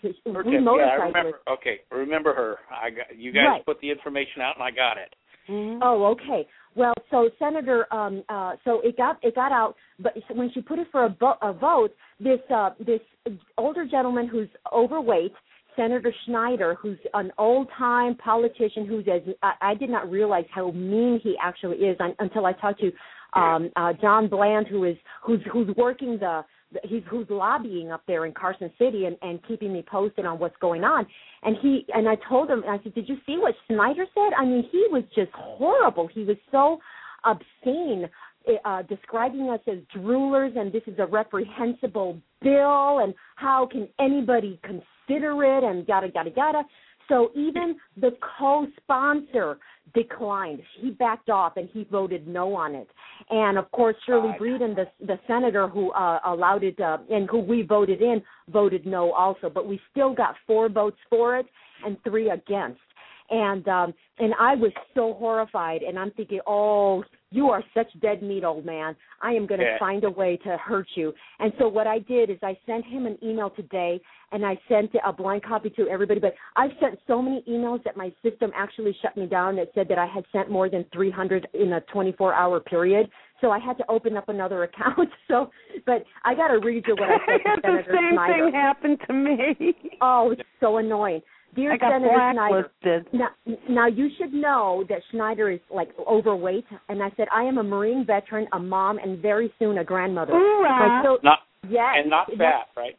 Remember her. You guys put the information out, and I got it. Mm-hmm. Oh, okay. Well, so Senator, so it got out, but when she put it for a vote, this older gentleman who's overweight, Senator Schneider, who's an old-time politician, I did not realize how mean he actually is until I talked to John Bland, who's working who's lobbying up there in Carson City and keeping me posted on what's going on. And I told him, I said, did you see what Schneider said? I mean, he was just horrible. He was so obscene, describing us as droolers, and this is a reprehensible bill, and how can anybody consider it, and yada, yada, yada. So even the co-sponsor declined. He backed off, and he voted no on it. And, of course, Shirley Breeden, the senator who allowed it and who we voted in, voted no also. But we still got 4 votes for it and 3 against. And I was so horrified, and I'm thinking, oh, you are such dead meat, old man. I am going to find a way to hurt you. And so what I did is I sent him an email today, and I sent a blind copy to everybody. But I've sent so many emails that my system actually shut me down that said that I had sent more than 300 in a 24-hour period. So I had to open up another account. But I got to read you what I said to Senator Schneider. The same thing happened to me. Oh, it's so annoying. Dear I got Senator blacklisted. Schneider, now you should know that Schneider is overweight, and I said I am a Marine veteran, a mom, and very soon a grandmother. Hoorah! Not fat, right?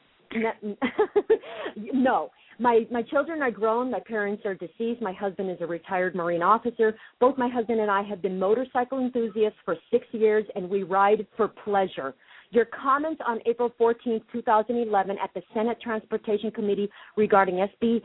No. My children are grown. My parents are deceased. My husband is a retired Marine officer. Both my husband and I have been motorcycle enthusiasts for 6 years, and we ride for pleasure. Your comments on April 14, 2011 at the Senate Transportation Committee regarding SB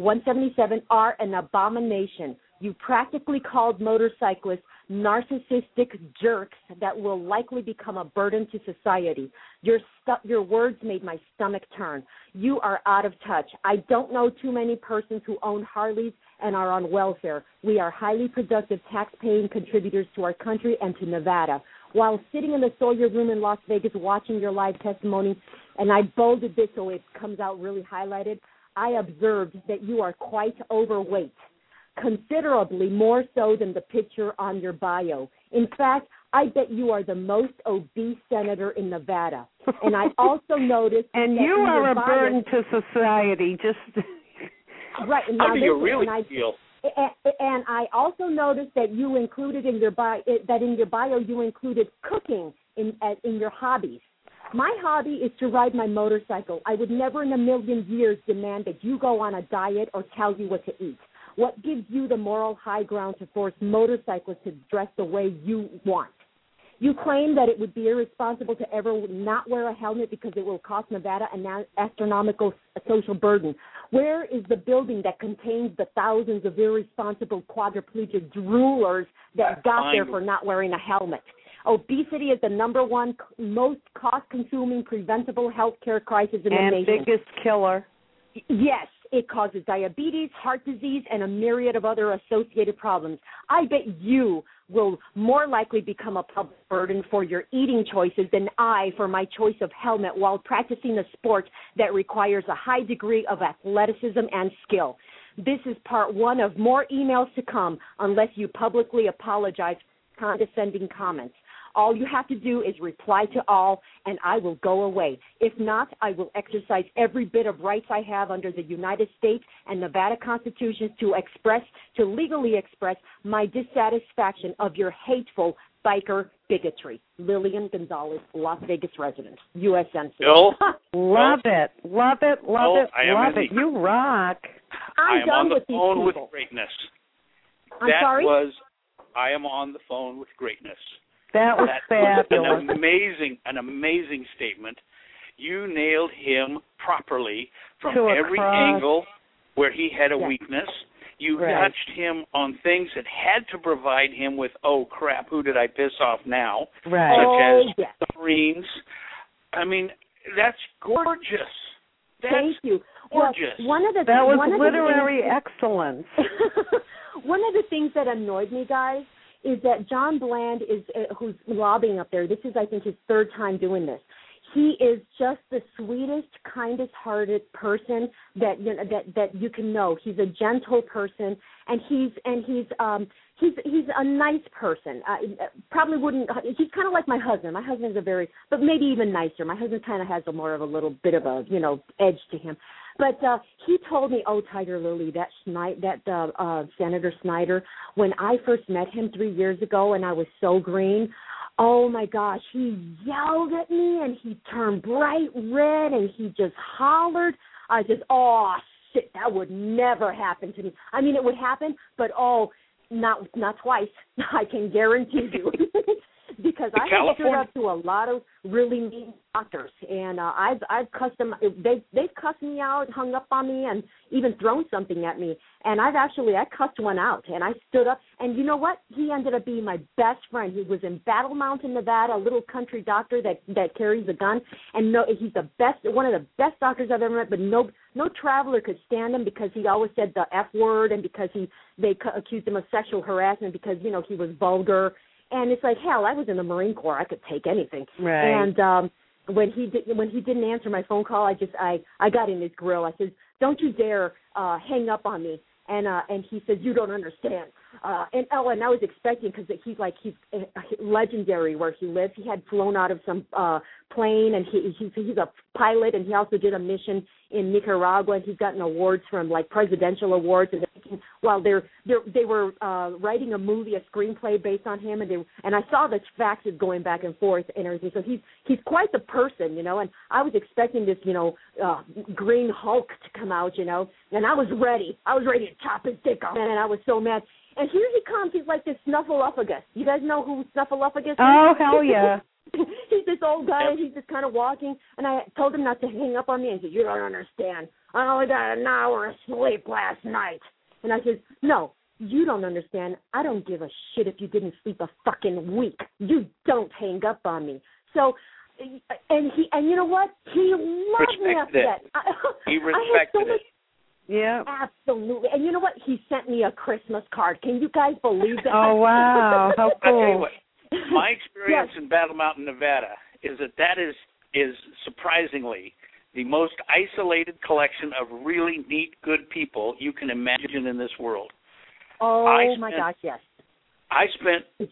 177 are an abomination. You practically called motorcyclists narcissistic jerks that will likely become a burden to society. Your words made my stomach turn. You are out of touch. I don't know too many persons who own Harleys and are on welfare. We are highly productive tax-paying contributors to our country and to Nevada. While sitting in the Sawyer room in Las Vegas watching your live testimony, and I bolded this so it comes out really highlighted, I observed that you are quite overweight, considerably more so than the picture on your bio. In fact, I bet you are the most obese senator in Nevada. And I also noticed and you are a burden to society. Just right. And how do you really feel? And I also noticed that you included in your bio you included cooking in your hobbies. My hobby is to ride my motorcycle. I would never in a million years demand that you go on a diet or tell you what to eat. What gives you the moral high ground to force motorcyclists to dress the way you want? You claim that it would be irresponsible to ever not wear a helmet because it will cost Nevada an astronomical social burden. Where is the building that contains the thousands of irresponsible quadriplegic droolers that got there for not wearing a helmet? Obesity is the number one most cost-consuming preventable health care crisis in the nation. And biggest killer. Yes, it causes diabetes, heart disease, and a myriad of other associated problems. I bet you will more likely become a public burden for your eating choices than I for my choice of helmet while practicing a sport that requires a high degree of athleticism and skill. This is part one of more emails to come unless you publicly apologize for condescending comments. All you have to do is reply to all, and I will go away. If not, I will exercise every bit of rights I have under the United States and Nevada Constitutions to legally express my dissatisfaction of your hateful biker bigotry. Lillian Gonzalez, Las Vegas resident, U.S. Census. Bill? Love it. Love it. You rock. I am on the phone with greatness. I'm sorry? I am on the phone with greatness. That was fabulous. An amazing statement. You nailed him properly from every angle where he had a weakness. You touched him on things that had to provide him with, oh, crap, who did I piss off now? Right. Such as the Marines. I mean, that's gorgeous. Thank you. Gorgeous. Well, that was literary excellence. One of the things that annoyed me, guys, is that John Bland who's lobbying up there. This is, I think, his third time doing this. He is just the sweetest, kindest-hearted person that you can know. He's a gentle person, and he's a nice person. Probably wouldn't. He's kind of like my husband. My husband's but maybe even nicer. My husband kind of has more of a little bit of a edge to him. But he told me, oh, Tiger Lily, that Senator Snyder, when I first met him 3 years ago and I was so green, oh, my gosh, he yelled at me and he turned bright red and he just hollered. I just, oh, shit, that would never happen to me. I mean, it would happen, but, not twice. I can guarantee you. Because I have stood up to a lot of really mean doctors, and I've cussed them. They've cussed me out, hung up on me, and even thrown something at me. And I cussed one out, and I stood up. And you know what? He ended up being my best friend. He was in Battle Mountain, Nevada, a little country doctor that carries a gun. And he's one of the best doctors I've ever met. But no traveler could stand him because he always said the F word, and because they accused him of sexual harassment because he was vulgar. And it's like, hell, I was in the Marine Corps. I could take anything. Right. And when he didn't answer my phone call, I got in his grill. I said, don't you dare hang up on me. And he said, you don't understand. And I was expecting, because he's legendary where he lives. He had flown out of some plane, and he's a pilot, and he also did a mission in Nicaragua. He's gotten awards from presidential awards, and while they were writing a movie, a screenplay based on him, and I saw the faxes going back and forth and everything. So he's quite the person, and I was expecting this, green Hulk to come out, and I was ready. I was ready to chop his dick off, and I was so mad. And here he comes. He's like this Snuffleupagus. You guys know who Snuffleupagus is? Oh, hell yeah. He's this old guy, and he's just kind of walking. And I told him not to hang up on me. And he said, you don't understand. I only got an hour of sleep last night. And I said, no, you don't understand. I don't give a shit if you didn't sleep a fucking week. You don't hang up on me. So, and you know what? He loved me after that. He respected it. Yeah. Absolutely. And you know what? He sent me a Christmas card. Can you guys believe that? Oh, wow. How cool. I'll tell you what, my experience in Battle Mountain, Nevada, is that is surprisingly the most isolated collection of really neat, good people you can imagine in this world. Oh, my gosh, yes. I spent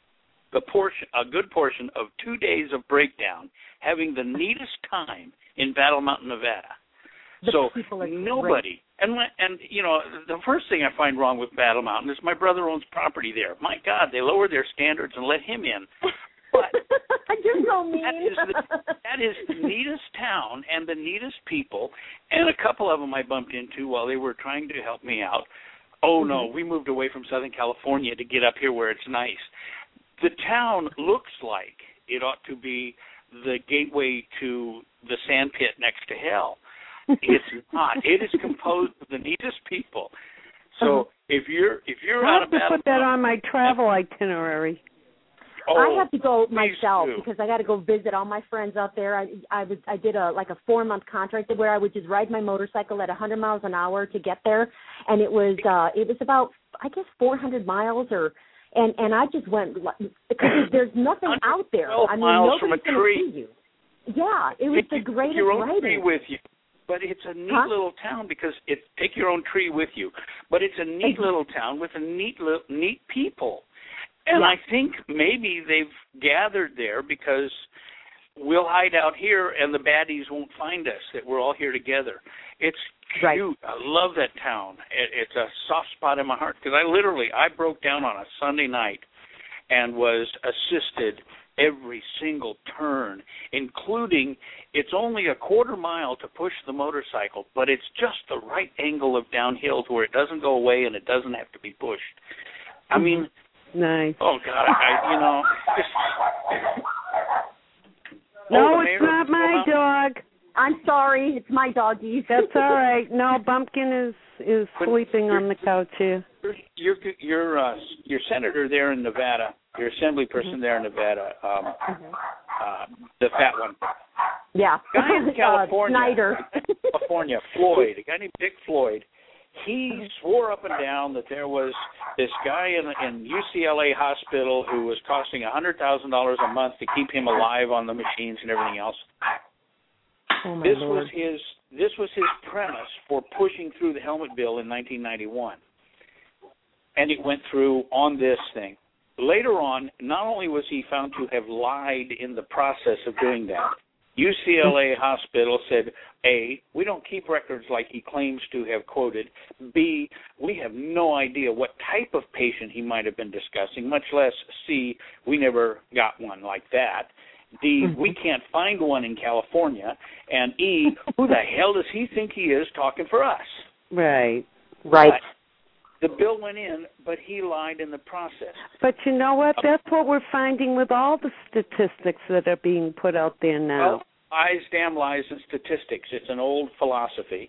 a good portion of 2 days of breakdown having the neatest time in Battle Mountain, Nevada. So nobody, and the first thing I find wrong with Battle Mountain is my brother owns property there. My God, they lowered their standards and let him in. But you're so mean. That is the neatest town and the neatest people, and a couple of them I bumped into while they were trying to help me out. Oh, no, we moved away from Southern California to get up here where it's nice. The town looks like it ought to be the gateway to the sand pit next to hell. It's not. It is composed of the neatest people. So if you're out of Battle Mountain, I have to put that on my travel itinerary. I have to go myself because I got to go visit all my friends out there. I did a 4-month contract where I would just ride my motorcycle at 100 miles an hour to get there, and it was about 400 miles and I just went because there's nothing out there. 12 miles from a tree. See you. Yeah, it was the greatest your own riding. tree with you. but it's a neat little town because take your own tree with you. But it's a neat little town with a neat people. And I think maybe they've gathered there because we'll hide out here and the baddies won't find us, that we're all here together. It's cute. Right. I love that town. It's a soft spot in my heart because I broke down on a Sunday night and was assisted every single turn, including it's only a quarter mile to push the motorcycle, but it's just the right angle of downhill to where it doesn't go away and it doesn't have to be pushed. I mean, nice. Oh God, No, it's not my dog. I'm sorry, it's my doggy. That's all right. No, Bumpkin is sleeping on the couch here. Your senator there in Nevada, your assembly person there in Nevada, the fat one. Yeah. Guy in California, Snyder. California, Floyd, a guy named Dick Floyd. He swore up and down that there was this guy in UCLA hospital who was costing $100,000 a month to keep him alive on the machines and everything else. Oh my This Lord. was his premise for pushing through the helmet bill in 1991. And it went through on this thing. Later on, not only was he found to have lied in the process of doing that, UCLA hospital said, A, we don't keep records like he claims to have quoted. B, we have no idea what type of patient he might have been discussing, much less C, we never got one like that. D, we can't find one in California. And E, who the hell does he think he is talking for us? Right. The bill went in, but he lied in the process. But you know what? That's what we're finding with all the statistics that are being put out there now. Well, lies, damn lies, and statistics. It's an old philosophy.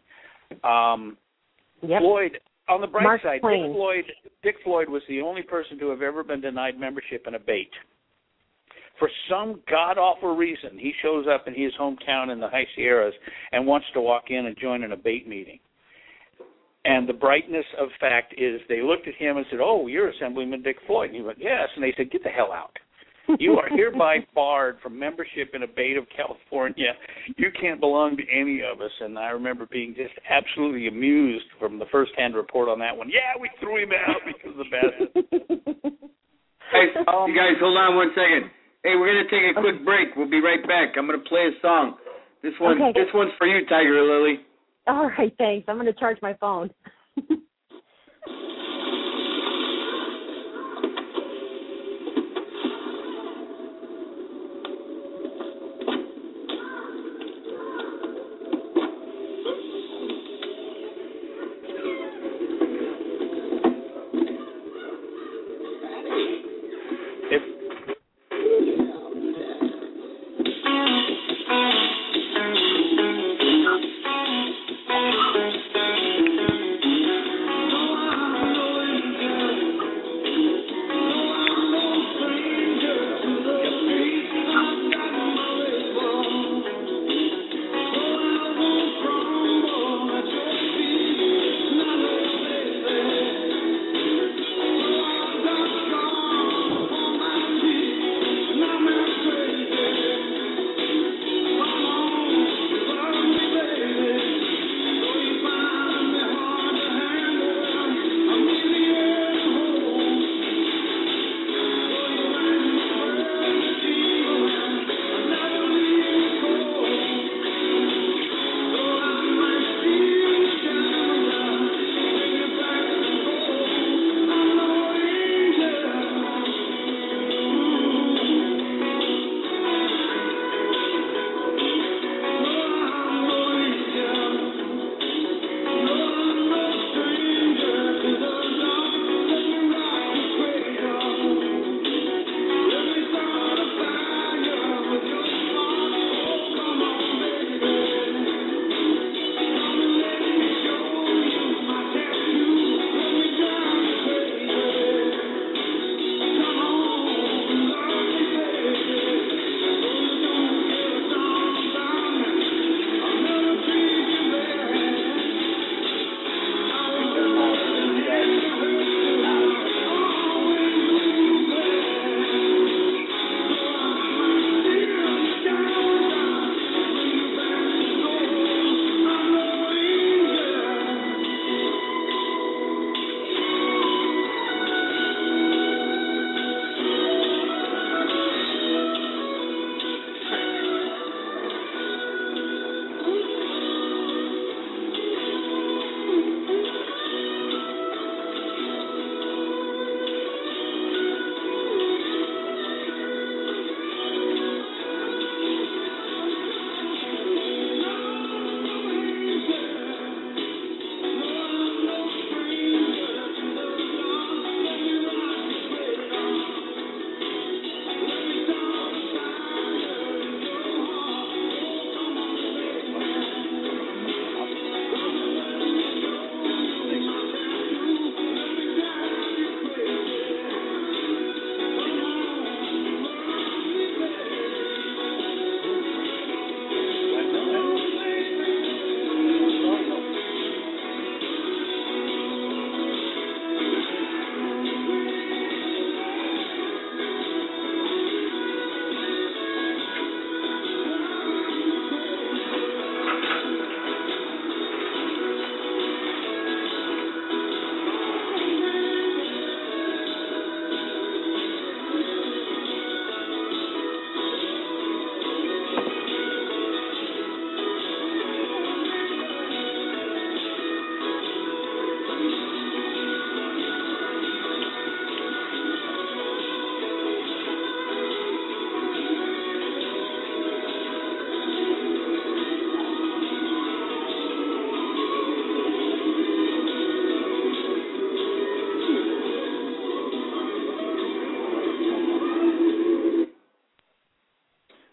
Floyd, on the bright side, Dick Floyd was the only person to have ever been denied membership in a bait. For some god-awful reason, he shows up in his hometown in the High Sierras and wants to walk in and join an ABATE meeting. And the brightness of fact is they looked at him and said, oh, you're Assemblyman Dick Floyd. And he went, yes. And they said, get the hell out. You are hereby barred from membership in ABATE of California. You can't belong to any of us. And I remember being just absolutely amused from the first-hand report on that one. Yeah, we threw him out because of the bad. Hey, you guys, hold on one second. Hey, we're going to take a quick break. We'll be right back. I'm going to play a song. This one's for you, Tiger Lily. All right, thanks. I'm going to charge my phone.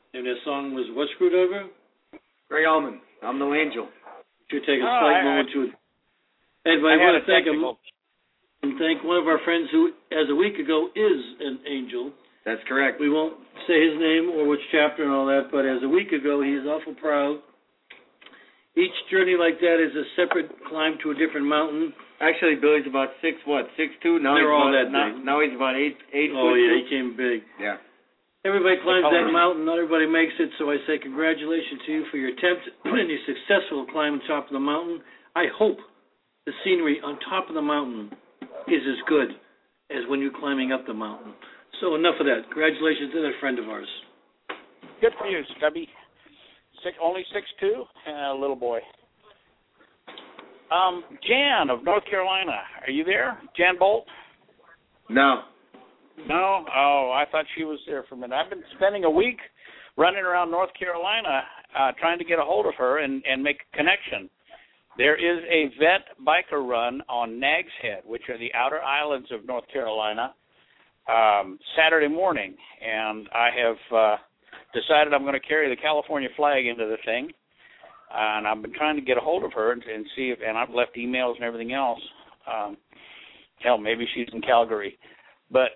And that song was what, Screwdriver? Greg Allman, I'm no angel. Should take a slight moment to it. Anyway, I want to thank him and thank one of our friends who, as a week ago, is an angel. That's correct. We won't say his name or which chapter and all that, but as a week ago, he is awful proud. Each journey like that is a separate climb to a different mountain. Actually, Billy's about 6'2". Now they're all that big. Now he's about 8 Oh, yeah, he came big. Yeah. Everybody climbs that mountain. Not everybody makes it, so I say congratulations to you for your attempt and your successful climb on top of the mountain. I hope the scenery on top of the mountain is as good as when you're climbing up the mountain. So enough of that. Congratulations to that friend of ours. Good for you, Stubby. Only 6'2", a little boy. Jan of North Carolina, are you there? Jan Bolt? No. No? Oh, I thought she was there for a minute. I've been spending a week running around North Carolina trying to get a hold of her and make a connection. There is a vet biker run on Nags Head, which are the outer islands of North Carolina, Saturday morning. And I have decided I'm going to carry the California flag into the thing. And I've been trying to get a hold of her and see if, and I've left emails and everything else. Hell, maybe she's in Calgary. But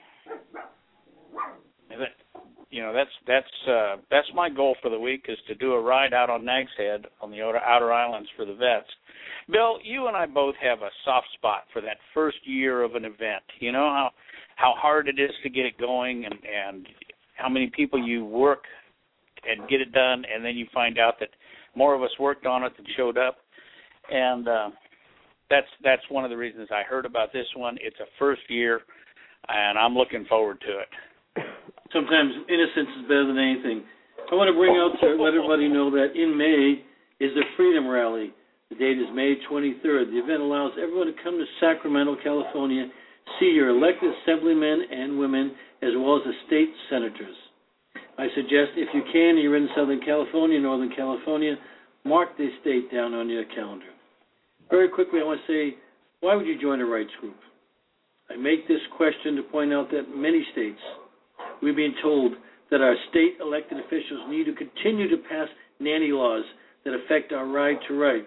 that's my goal for the week, is to do a ride out on Nags Head on the outer islands for the vets. Bill, you and I both have a soft spot for that first year of an event. You know how hard it is to get it going, and how many people you work and get it done, and then you find out that more of us worked on it than showed up. And that's one of the reasons I heard about this one. It's a first year, and I'm looking forward to it. Sometimes innocence is better than anything. I want to bring out to let everybody know that in May is the Freedom Rally. The date is May 23rd. The event allows everyone to come to Sacramento, California, see your elected assemblymen and women, as well as the state senators. I suggest if you can, you're in Southern California, Northern California, mark this date down on your calendar. Very quickly, I want to say, why would you join a rights group? I make this question to point out that many states, we're being told that our state elected officials need to continue to pass nanny laws that affect our right to right.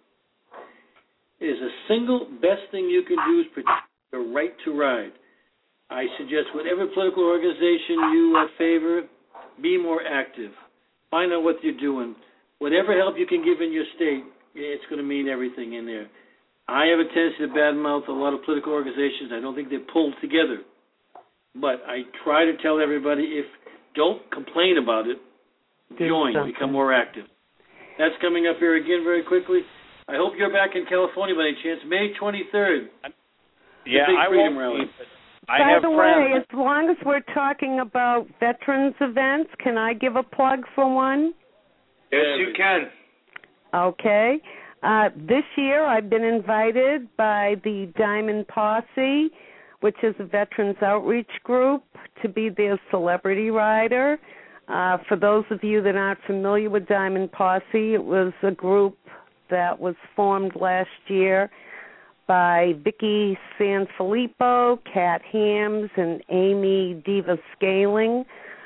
It is the single best thing you can do is protect the right to ride. I suggest whatever political organization you favor, be more active. Find out what you're doing. Whatever help you can give in your state, it's going to mean everything in there. I have a tendency to badmouth a lot of political organizations. I don't think they're pulled together. But I try to tell everybody, don't complain about it, join, become more active. That's coming up here again very quickly. I hope you're back in California by any chance. May 23rd. Yeah, I won't rally. By the way, as long as we're talking about veterans events, can I give a plug for one? Yes, you can. Okay. This year I've been invited by the Diamond Posse, which is a veterans outreach group, to be their celebrity rider. For those of you that aren't familiar with Diamond Posse, it was a group that was formed last year by Vicky Sanfilippo, Kat Hams, and Amy Diva Scaling.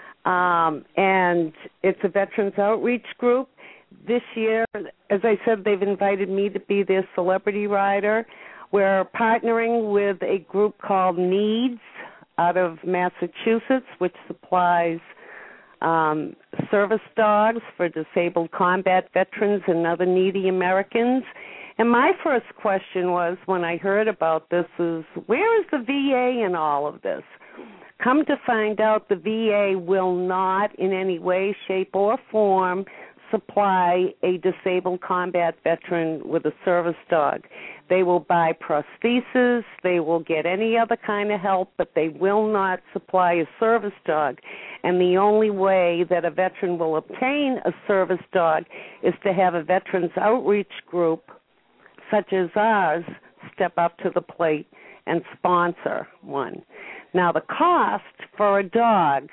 And it's a veterans outreach group. This year, as I said, they've invited me to be their celebrity rider. We're partnering with a group called NEEDS out of Massachusetts, which supplies service dogs for disabled combat veterans and other needy Americans. And my first question was, when I heard about this, is where is the VA in all of this? Come to find out, the VA will not in any way, shape, or form supply a disabled combat veteran with a service dog. They will buy prosthesis, they will get any other kind of help, but they will not supply a service dog. And the only way that a veteran will obtain a service dog is to have a veterans outreach group such as ours step up to the plate and sponsor one. Now, the cost for a dog,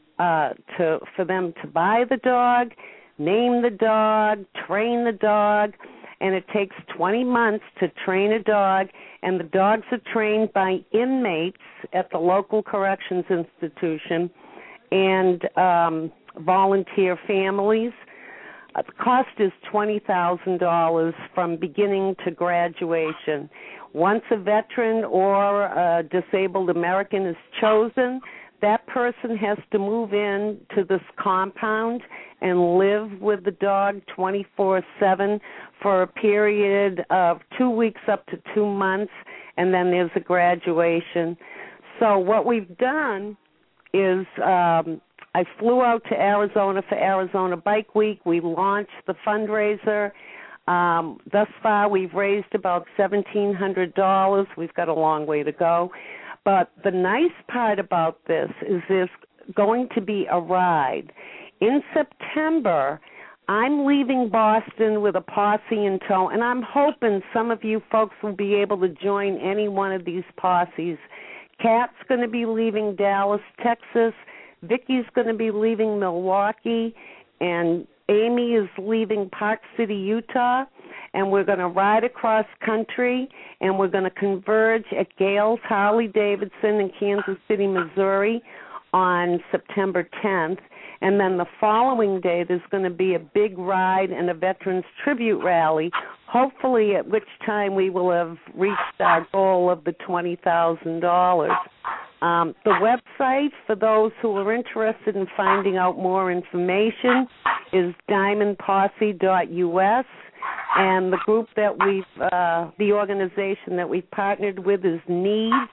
for them to buy the dog, name the dog, train the dog, and it takes 20 months to train a dog, and the dogs are trained by inmates at the local corrections institution, and volunteer families. The cost is $20,000 from beginning to graduation. Once a veteran or a disabled American is chosen, that person has to move in to this compound and live with the dog 24/7 for a period of 2 weeks up to 2 months, and then there's a graduation. So what we've done is I flew out to Arizona for Arizona Bike Week. We launched the fundraiser. Thus far, we've raised about $1,700. We've got a long way to go. But the nice part about this is there's going to be a ride. In September, I'm leaving Boston with a posse in tow, and I'm hoping some of you folks will be able to join any one of these posses. Kat's going to be leaving Dallas, Texas. Vicky's going to be leaving Milwaukee, and Amy is leaving Park City, Utah, and we're going to ride across country, and we're going to converge at Gale's Harley-Davidson in Kansas City, Missouri on September 10th. And then the following day, there's going to be a big ride and a Veterans Tribute Rally, hopefully at which time we will have reached our goal of the $20,000. The website, for those who are interested in finding out more information, is diamondposse.us, and the group that the organization that we've partnered with is NEADS,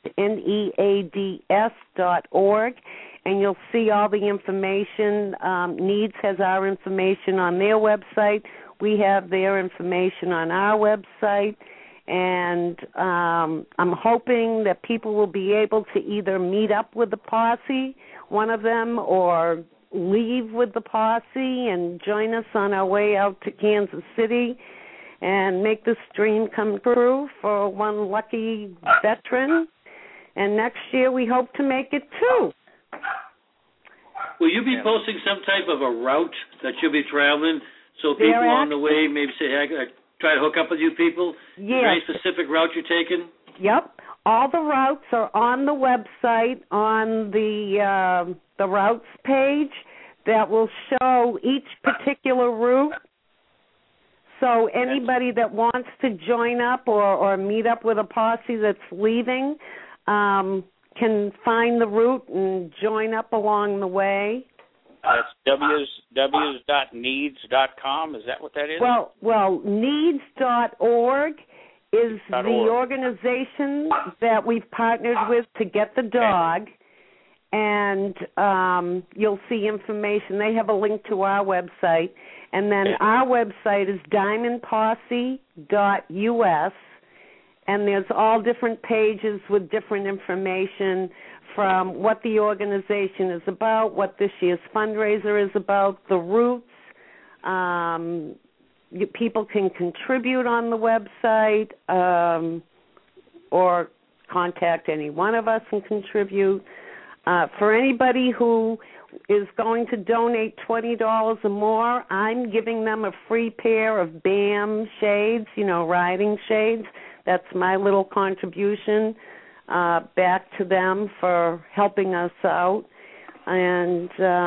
NEADS.org, and you'll see all the information. NEADS has our information on their website. We have their information on our website. And I'm hoping that people will be able to either meet up with the posse, one of them, or leave with the posse and join us on our way out to Kansas City and make this dream come true for one lucky veteran. And next year we hope to make it two. Will you be posting some type of a route that you'll be traveling so people on the way maybe say, hey, I try to hook up with you people? Yes. Is there any specific route you're taking? Yep. All the routes are on the website on the routes page that will show each particular route. So anybody that wants to join up or meet up with a posse that's leaving can find the route and join up along the way. That's www.needs.com. Is that what that is? Well, needs.org is the organization that we've partnered with to get the dog, and you'll see information. They have a link to our website, and then our website is diamondposse.us, and there's all different pages with different information from what the organization is about, what this year's fundraiser is about, the routes. People can contribute on the website or contact any one of us and contribute. For anybody who is going to donate $20 or more, I'm giving them a free pair of BAM shades, riding shades. That's my little contribution back to them for helping us out. And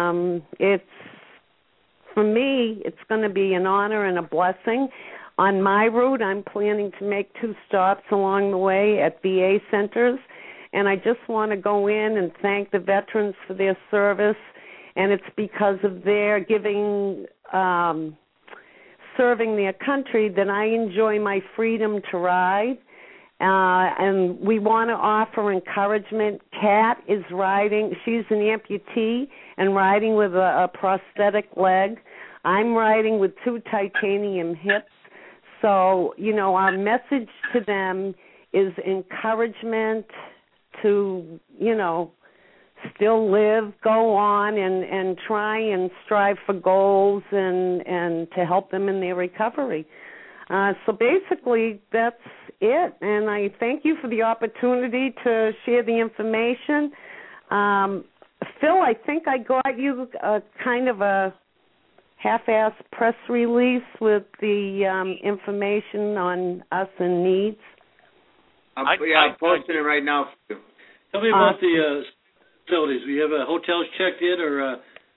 for me, it's going to be an honor and a blessing. On my route, I'm planning to make 2 stops along the way at VA centers, and I just want to go in and thank the veterans for their service, and it's because of their giving, serving their country that I enjoy my freedom to ride. And we want to offer encouragement. Kat is riding. She's an amputee and riding with a prosthetic leg. I'm riding with 2 titanium hips. So, our message to them is encouragement to, still live, go on, and try and strive for goals and to help them in their recovery. So basically, that's it, and I thank you for the opportunity to share the information. Phil, I think I got you kind of a half-assed press release with the information on us and needs. I'm posting it right now. Tell me about the facilities. Do you have hotels checked in or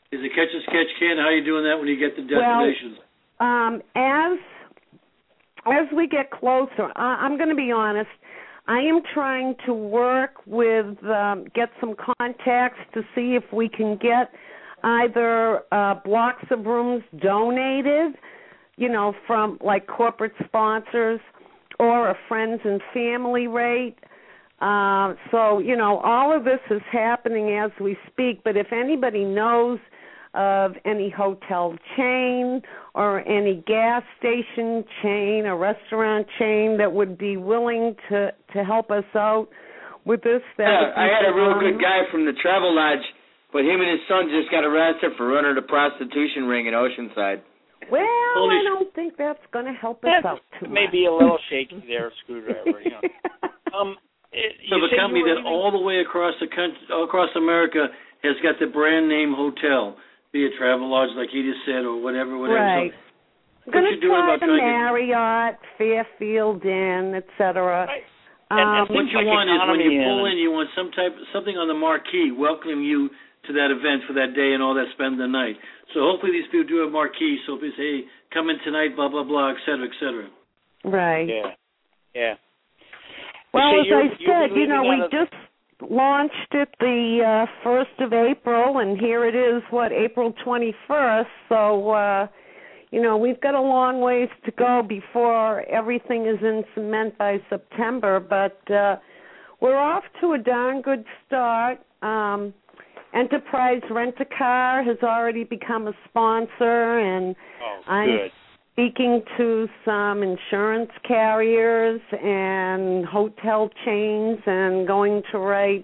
Is it catch as catch can? How are you doing that when you get the destinations? Well, as we get closer, I'm going to be honest, I am trying to work with, get some contacts to see if we can get either blocks of rooms donated, from like corporate sponsors, or a friends and family rate. So, all of this is happening as we speak, but if anybody knows of any hotel chain or any gas station chain or restaurant chain that would be willing to help us out with this, I had a real good guy from the Travel Lodge, but him and his son just got arrested for running a prostitution ring in Oceanside. Well, I don't think that's going to help us out too much. Maybe a little shaky there, Screwdriver. So the company that all the way across the country, across America, has got the brand name hotel, be it Travel Lodge, like you just said, or whatever. Right. So, what you doing about the Marriott, Fairfield Inn, etc. Right. And what you want is when you pull in, you want something on the marquee welcoming you to that event for that day and all that, spend the night. So hopefully these people do have marquees. So if they say, hey, come in tonight, blah, blah, blah, et cetera, et cetera. Right. Yeah. Well, as I said, we just launched it the 1st of April, and here it is, April 21st. So, we've got a long ways to go before everything is in cement by September, but we're off to a darn good start. Enterprise Rent-A-Car has already become a sponsor, and I'm speaking to some insurance carriers and hotel chains and going to write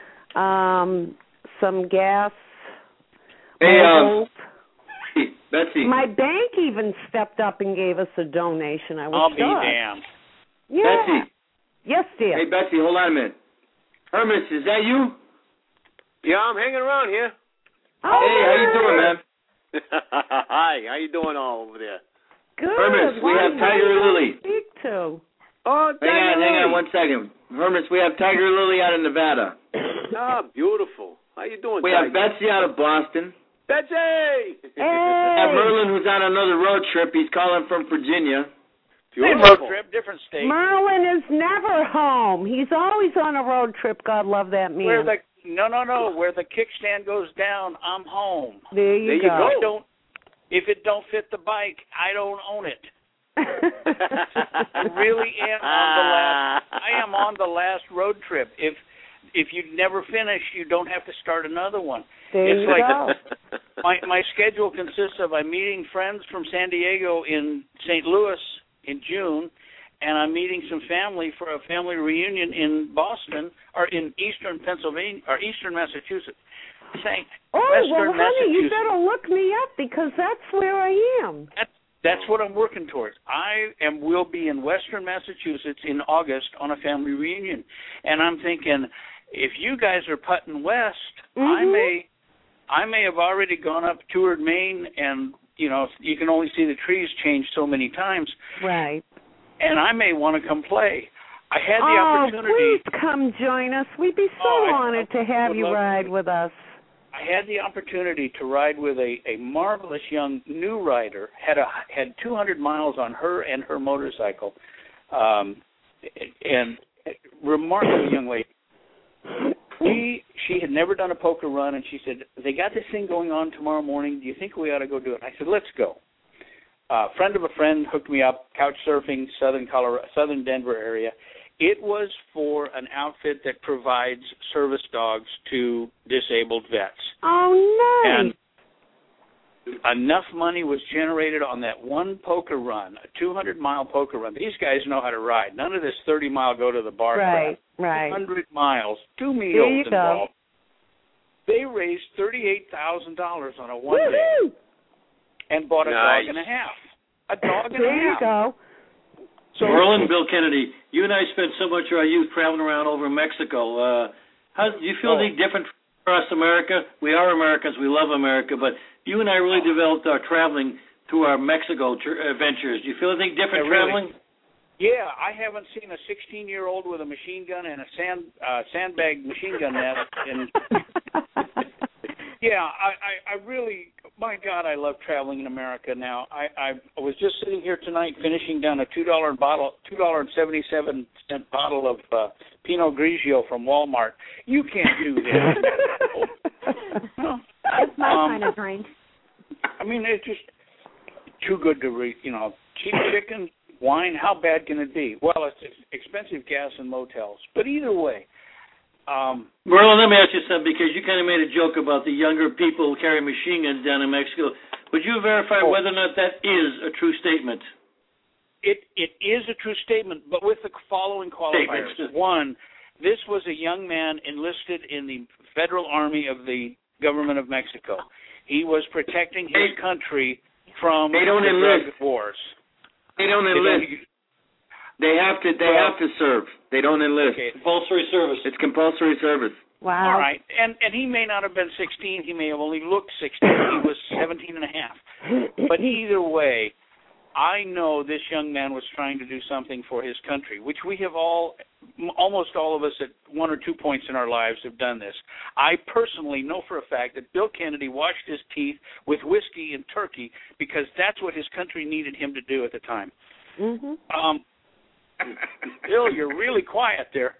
some gas. Hey, Betsy. My bank even stepped up and gave us a donation. I'll be damned. Yeah. Betsy. Yes, dear. Hey, Betsy, hold on a minute. Hermes, is that you? Yeah, I'm hanging around here. Hey, how you doing, man? Hi, how you doing all over there? Good. Hermes, we have Tiger Lily. Speak to. Oh, hang on 1 second. Hermes, we have Tiger Lily out of Nevada. Beautiful. How you doing, We Tiger? have Betsy out of Boston. Betsy! Hey! We have Merlin, who's on another road trip. He's calling from Virginia. Same road trip, different state. Merlin is never home. He's always on a road trip. God love that man. No. Where the kickstand goes down, I'm home. There you go. If it don't fit the bike, I don't own it. I really am on the last road trip. If you never finish, you don't have to start another one. There you go. My schedule consists of I'm meeting friends from San Diego in St. Louis in June, and I'm meeting some family for a family reunion in Boston or in eastern Pennsylvania or eastern Massachusetts. Honey, you better look me up because that's where I am. That's what I'm working towards. Will be in western Massachusetts in August on a family reunion, and I'm thinking, if you guys are putting west, I may have already gone up, toured Maine, and you can only see the trees change so many times. Right. And I may want to come play. I had the opportunity. Please come join us. We'd be so honored to have you ride with us. I had the opportunity to ride with a marvelous young new rider. Had 200 miles on her and her motorcycle, and remarkable young lady. She had never done a poker run, and she said, they got this thing going on tomorrow morning. Do you think we ought to go do it? I said, let's go. A friend of a friend hooked me up, couch surfing, southern Denver area. It was for an outfit that provides service dogs to disabled vets. Oh, nice. And enough money was generated on that one poker run, a 200-mile poker run. These guys know how to ride. None of this 30-mile go to the bar crap. Right. 200 miles, 2 meals involved. They raised $38,000 on a one-day and bought a dog and a half. A dog and a half. There you go. So, Merlin, Bill Kennedy, you and I spent so much of our youth traveling around over Mexico. How do you feel any different across America? We are Americans. We love America. But you and I really developed our traveling through our Mexico adventures. Do you feel anything different traveling? Yeah, I haven't seen a 16-year-old with a machine gun and a sandbag machine gun net. Yeah, I really, my God, I love traveling in America now. I was just sitting here tonight finishing down a $2.77 bottle of Pinot Grigio from Walmart. You can't do that. That's my kind of drink. I mean, it's just too good to read. Cheap chicken, wine. How bad can it be? Well, it's expensive gas in motels, but either way. Merlin, let me ask you something, because you kind of made a joke about the younger people carrying machine guns down in Mexico. Would you verify whether or not that is a true statement? It is a true statement, but with the following qualifiers. One, this was a young man enlisted in the Federal Army of the government of Mexico. He was protecting his country from the drug wars. They don't enlist. They have to serve. They don't enlist. Okay. Compulsory service. It's compulsory service. Wow. All right. And he may not have been 16. He may have only looked 16. He was 17 and a half. But either way, I know this young man was trying to do something for his country, which we have almost all of us at one or 2 points in our lives have done this. I personally know for a fact that Bill Kennedy washed his teeth with whiskey and turkey because that's what his country needed him to do at the time. Mm-hmm. Bill, you're really quiet there.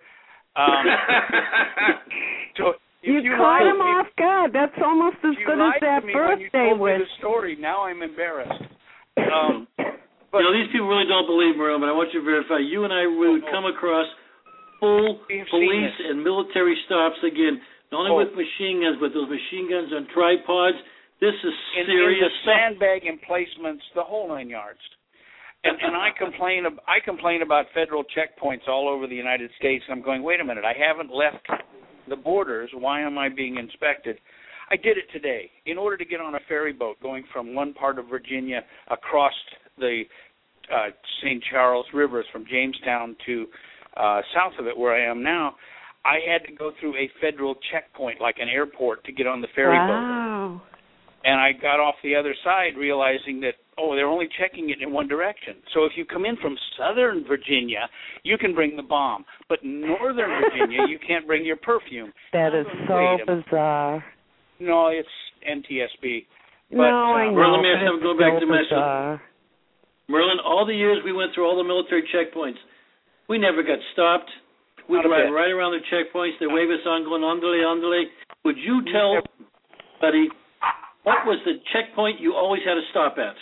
So you caught him off guard. That's almost as good as that birthday wish. The story. Now I'm embarrassed. But these people really don't believe Merlin, but I want you to verify. You and I would come across full police and military stops again, not only with machine guns, but those machine guns on tripods. This is serious. In the sandbag emplacements, the whole 9 yards. And I complain about federal checkpoints all over the United States. And I'm going, wait a minute, I haven't left the borders. Why am I being inspected? I did it today. In order to get on a ferry boat going from one part of Virginia across the St. Charles Rivers from Jamestown to south of it, where I am now, I had to go through a federal checkpoint, like an airport, to get on the ferry boat. And I got off the other side realizing that, they're only checking it in one direction. So if you come in from southern Virginia, you can bring the bomb. But northern Virginia, you can't bring your perfume. That is so bizarre. No, it's NTSB. But, I know. Merlin, let me go back to Mexico. Merlin, all the years we went through all the military checkpoints, we never got stopped. We drive right around the checkpoints. They wave us on, going, andale, andale. Would you tell buddy, what was the checkpoint you always had to stop at?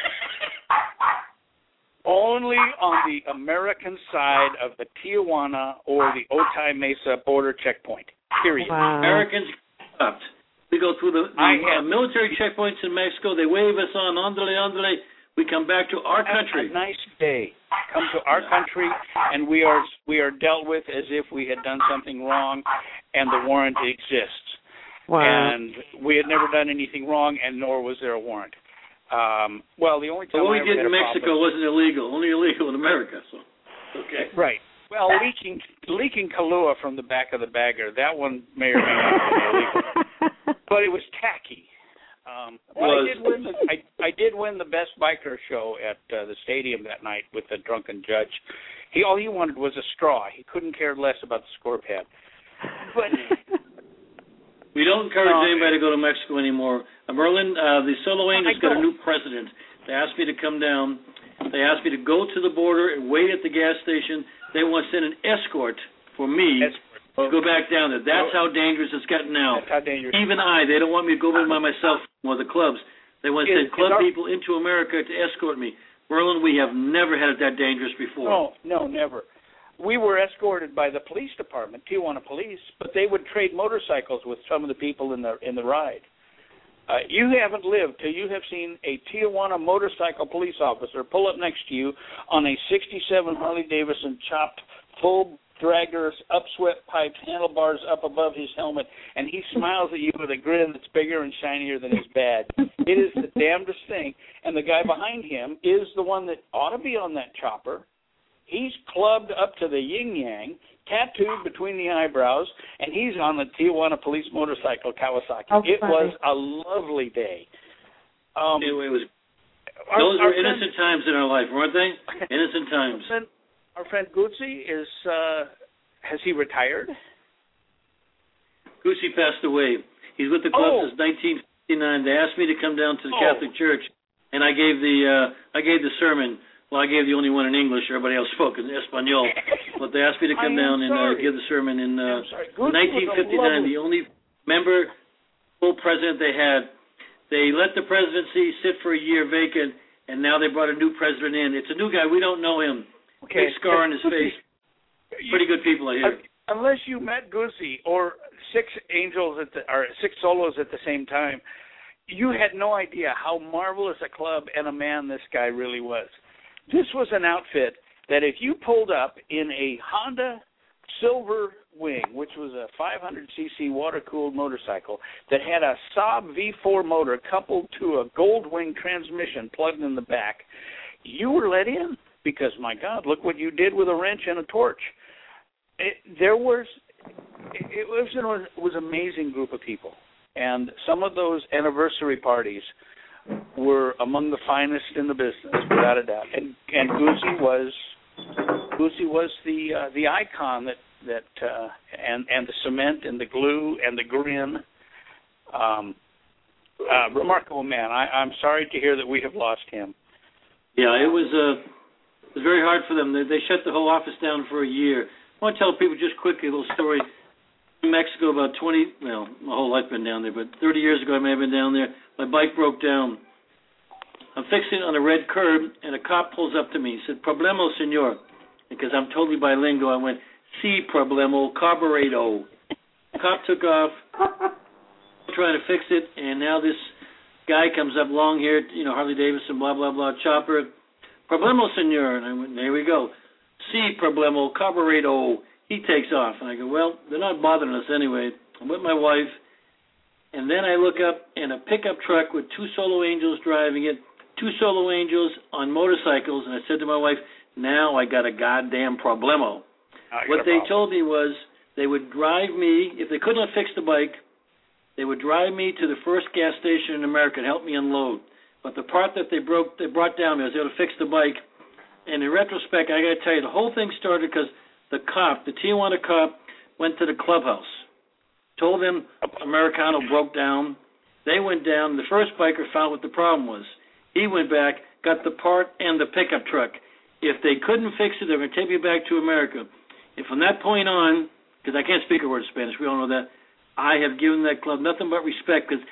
Only on the American side of the Tijuana or the Otay Mesa border checkpoint, period. Wow. Americans stopped. We go through the military checkpoints in Mexico. They wave us on, andale, andale. We come back to our country. A nice day. Come to our country, and we are dealt with as if we had done something wrong, and the warrant exists. Wow. And we had never done anything wrong, and nor was there a warrant. The only time what we did in Mexico wasn't illegal, only illegal in America. So, okay. Right. Well, leaking Kahlua from the back of the bagger, that one may or may not have been illegal, but it was tacky. I did win the best biker show at the stadium that night with the drunken judge. All he wanted was a straw. He couldn't care less about the score pad. But we don't encourage anybody to go to Mexico anymore. Merlin, the Solo Angels got a new president. They asked me to come down. They asked me to go to the border and wait at the gas station. They want to send an escort for me to go back down there. That's how dangerous it's gotten now. That's how dangerous. Even they don't want me to go in by myself or the clubs. They want to send club people into America to escort me. Merlin, we have never had it that dangerous before. No, never. We were escorted by the police department, Tijuana Police, but they would trade motorcycles with some of the people in the ride. You haven't lived till you have seen a Tijuana motorcycle police officer pull up next to you on a 67 Harley-Davidson chopped, full draggers, upswept pipes, handlebars up above his helmet, and he smiles at you with a grin that's bigger and shinier than his badge. It is the damnedest thing. And the guy behind him is the one that ought to be on that chopper. He's clubbed up to the yin-yang, tattooed between the eyebrows, and he's on the Tijuana police motorcycle Kawasaki. It was a lovely day. Those were innocent times in our life, weren't they? Innocent times. Our friend Gucci has he retired? Gucci passed away. He's with the club since 1959. They asked me to come down to the Catholic Church, and I gave the sermon. Well, I gave the only one in English. Everybody else spoke in Espanol. But they asked me to come down and give the sermon in 1959. The only member, full president they had. They let the presidency sit for a year vacant, and now they brought a new president in. It's a new guy. We don't know him. Big scar on his face. Pretty good people, I hear. Unless you met Goosey or six solos at the same time, you had no idea how marvelous a club and a man this guy really was. This was an outfit that if you pulled up in a Honda Silver Wing, which was a 500cc water-cooled motorcycle that had a Saab V4 motor coupled to a Goldwing transmission plugged in the back, you were let in because, my God, look what you did with a wrench and a torch. It was an amazing group of people, and some of those anniversary parties were among the finest in the business, without a doubt. And Goosey was the icon that and the cement and the glue and the grin. Remarkable man. I'm sorry to hear that we have lost him. Yeah, it was very hard for them. They shut the whole office down for a year. I want to tell people just quickly a little story. In Mexico, about my whole life been down there, but 30 years ago I may have been down there. My bike broke down. I'm fixing it on a red curb, and a cop pulls up to me. He said, "Problemo, senor." Because I'm totally bilingual, I went, "Si, problemo, carburedo." Cop took off, trying to fix it, and now this guy comes up, long-haired, Harley Davidson, blah, blah, blah, chopper. "Problemo, senor." And I went, "There we go. Si, problemo, carburedo." He takes off, and I go, well, they're not bothering us anyway. I'm with my wife, and then I look up, and a pickup truck with two Solo Angels driving it, two Solo Angels on motorcycles, and I said to my wife, now I got a goddamn problemo. What they told me was they would drive me, if they couldn't fix the bike, they would drive me to the first gas station in America and help me unload. But the part that they brought down, I was able to fix the bike. And in retrospect, I got to tell you, the whole thing started because the Tijuana cop, went to the clubhouse, told them Americano broke down. They went down. The first biker found what the problem was. He went back, got the part and the pickup truck. If they couldn't fix it, they're going to take me back to America. And from that point on, because I can't speak a word of Spanish, we all know that, I have given that club nothing but respect because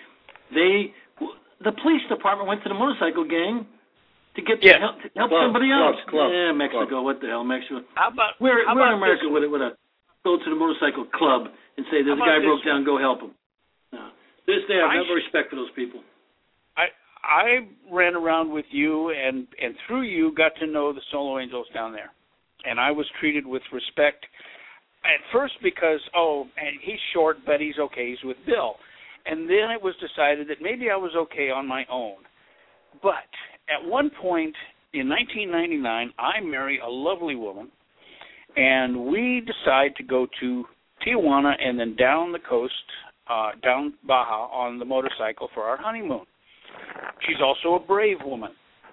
the police department went to the motorcycle gang to get to help somebody else. Mexico, what the hell, Mexico? We're in America with a go to the motorcycle club and say there's a guy broke down, go help him. No. This day I have no respect for those people. I ran around with you and through you got to know the Solo Angels down there, and I was treated with respect at first because and he's short but he's okay, he's with Bill, and then it was decided that maybe I was okay on my own, but at one point in 1999, I marry a lovely woman, and we decide to go to Tijuana and then down the coast, down Baja on the motorcycle for our honeymoon. She's also a brave woman.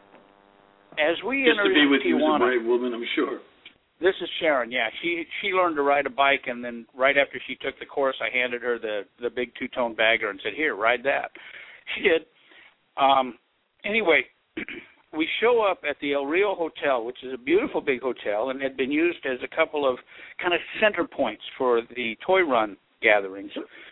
As we enter Tijuana, to be with you is a brave woman, I'm sure. This is Sharon. Yeah, she learned to ride a bike, and then right after she took the course, I handed her the big two-tone bagger and said, "Here, ride that." She did. Anyway. We show up at the El Rio Hotel, which is a beautiful big hotel and had been used as a couple of kind of center points for the toy run gatherings.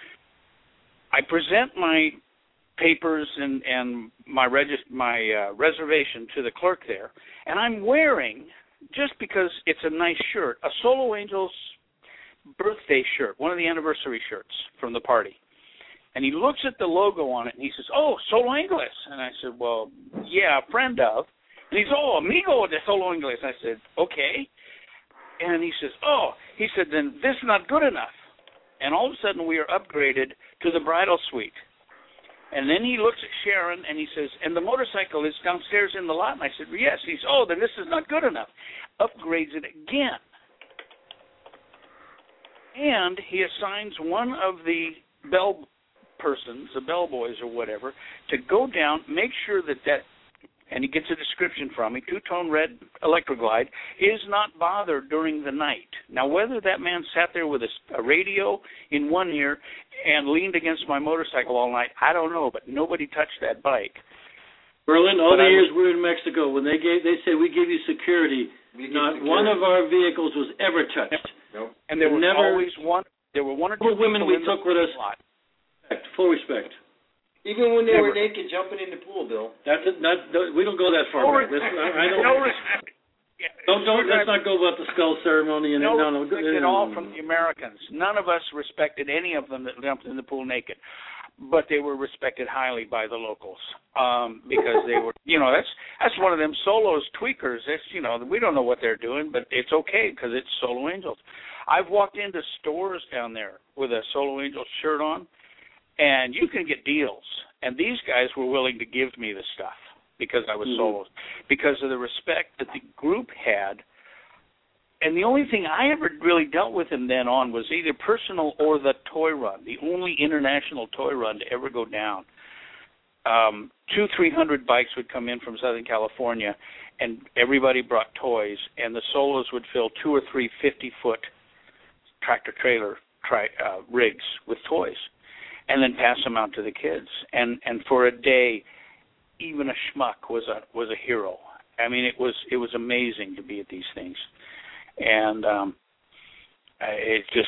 I present my papers and my reservation to the clerk there, and I'm wearing, just because it's a nice shirt, a Solo Angels birthday shirt, one of the anniversary shirts from the party. And he looks at the logo on it, and he says, "Oh, Solo Ingles." And I said, "Well, yeah, a friend of." And he says, "Oh, amigo de Solo Ingles." I said, "Okay." And he says, "Then this is not good enough." And all of a sudden, we are upgraded to the bridal suite. And then he looks at Sharon, and he says, "And the motorcycle is downstairs in the lot." And I said, "Yes." He says, "Oh, then this is not good enough." Upgrades it again. And he assigns one of the the bellboys or whatever, to go down, make sure that, and he gets a description from me, two-tone red Electroglide, is not bothered during the night. Now, whether that man sat there with a radio in one ear and leaned against my motorcycle all night. I don't know, but nobody touched that bike. Berlin, all the years we were in Mexico, when they said we give you security, not one of our vehicles was ever touched. Nope. And there was always one. There were one or two women we took with us. Full respect. Even when they were naked jumping in the pool, Bill. That's it. We don't go that far. No respect. Let's not go about the skull ceremony and no respect at all from the Americans. None of us respected any of them that jumped in the pool naked, but they were respected highly by the locals because they were, that's one of them solos tweakers. It's, we don't know what they're doing, but it's okay because it's Solo Angels. I've walked into stores down there with a Solo Angels shirt on, and you can get deals. And these guys were willing to give me the stuff because I was solos, because of the respect that the group had. And the only thing I ever really dealt with him then on was either personal or the toy run, the only international toy run to ever go down. 200-300 bikes would come in from Southern California, and everybody brought toys, and the solos would fill 2 or 3 50-foot tractor-trailer rigs with toys, and then pass them out to the kids. And for a day, even a schmuck was a hero. I mean, it was amazing to be at these things, and it just,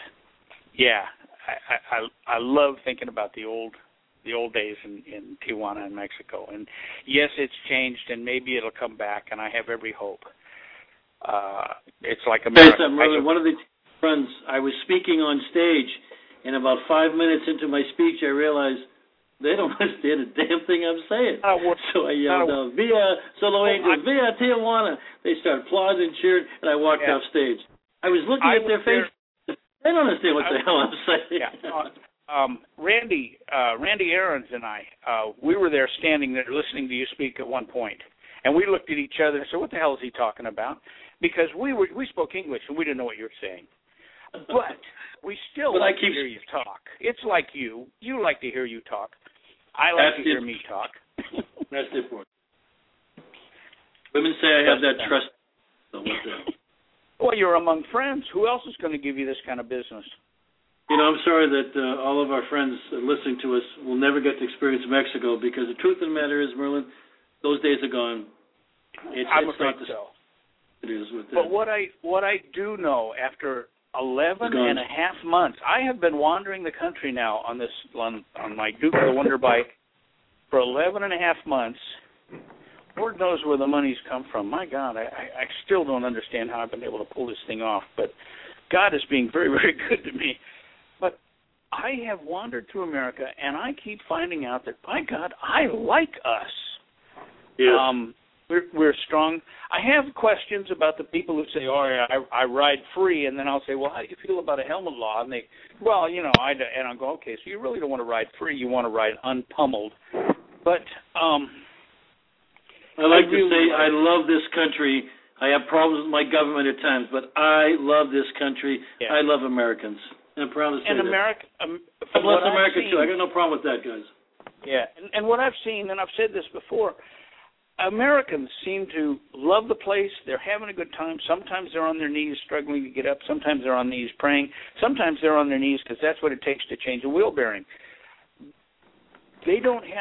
I love thinking about the old days in Tijuana and Mexico. And yes, it's changed, and maybe it'll come back, and I have every hope. It's like America. One of the friends, I was speaking on stage, and about 5 minutes into my speech, I realized they don't understand a damn thing I'm saying. So I yelled out, "Via Solo Angels, Via Tijuana." They started applauding and cheering, and I walked off stage. I was looking at their faces. They don't understand what the hell I'm saying. Randy Aarons and I, we were there standing there listening to you speak at one point, and we looked at each other and said, "What the hell is he talking about?" Because we spoke English and we didn't know what you were saying, but we still like to hear you talk. It's like you like to hear you talk. I like to hear me talk. That's the point. Women say I have that trust. Well, you're among friends. Who else is going to give you this kind of business? I'm sorry that all of our friends listening to us will never get to experience Mexico, because the truth of the matter is, Merlin, those days are gone. I'm afraid so. It is with but what I do know, after 11 and a half months, I have been wandering the country now on my Duke of the Wonder bike for 11 and a half months. Lord knows where the money's come from. My God, I still don't understand how I've been able to pull this thing off, but God is being very, very good to me. But I have wandered through America, and I keep finding out that, by God, I like us. Yes. We're strong. I have questions about the people who say, I ride free, and then I'll say, well, how do you feel about a helmet law? And they, and I'll go, okay, so you really don't want to ride free. You want to ride unpummeled. But I like to say I love this country. I have problems with my government at times, but I love this country. Yeah. I love Americans. And I'm proud to say that. America, I bless America, too. I got no problem with that, guys. Yeah, and what I've seen, and I've said this before, Americans seem to love the place. They're having a good time. Sometimes they're on their knees struggling to get up. Sometimes they're on their knees praying. Sometimes they're on their knees because that's what it takes to change a wheel bearing. They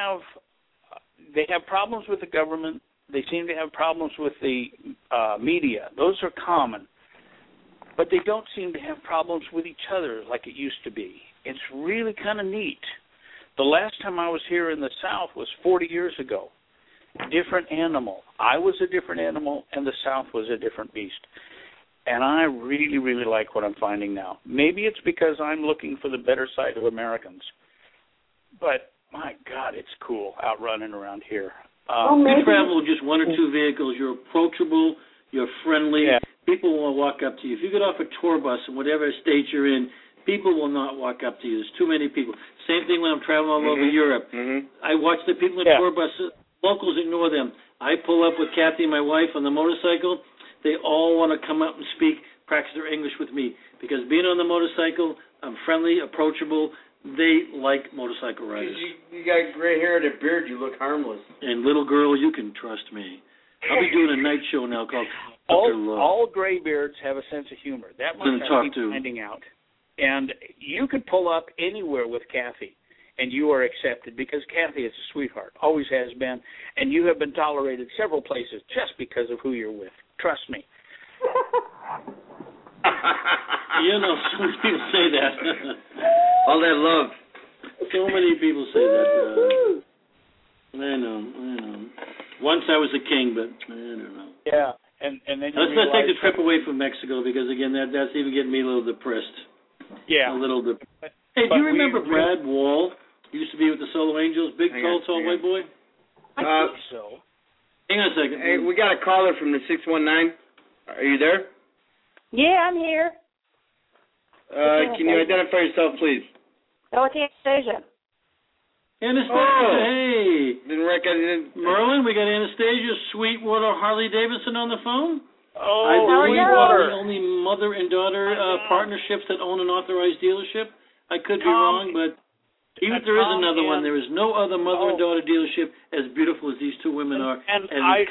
have problems with the government. They seem to have problems with the media. Those are common. But they don't seem to have problems with each other like it used to be. It's really kind of neat. The last time I was here in the South was 40 years ago. Different animal. I was a different animal, and the South was a different beast. And I really, really like what I'm finding now. Maybe it's because I'm looking for the better side of Americans. But, my God, it's cool out running around here. You travel with just 1 or 2 vehicles. You're approachable. You're friendly. Yeah. People will walk up to you. If you get off a tour bus in whatever state you're in, people will not walk up to you. There's too many people. Same thing when I'm traveling all over Europe. I watch the people in tour buses. Locals ignore them. I pull up with Kathy, my wife, on the motorcycle. They all want to come up and speak, practice their English with me. Because being on the motorcycle, I'm friendly, approachable. They like motorcycle riders. You got gray hair and a beard. You look harmless. And little girl, you can trust me. I'll be doing a night show now called All graybeards have a sense of humor. That much I keep finding out. And you could pull up anywhere with Kathy, and you are accepted because Kathy is a sweetheart, always has been, and you have been tolerated several places just because of who you're with. Trust me. You know, so many people say that. All that love. So many people say that. I know. Once I was a king, but I don't know. Yeah, and then let's not take the trip away from Mexico because again, that's even getting me a little depressed. Yeah, a little bit. Hey, do you remember Brad Wall? He used to be with the Solo Angels, big, tall white boy. I think so. Hang on a second. Hey, we got a caller from the 619. Are you there? Yeah, I'm here. Can you identify yourself, please? Oh, it's Anastasia. Anastasia, hey. Didn't recognize Merlin, we got Anastasia Sweetwater Harley Davidson on the phone. Oh, I believe Sweetwater. the only mother and daughter partnerships that own an authorized dealership. I could be wrong, but even if there is another one, there is no other mother and daughter dealership as beautiful as these two women are. And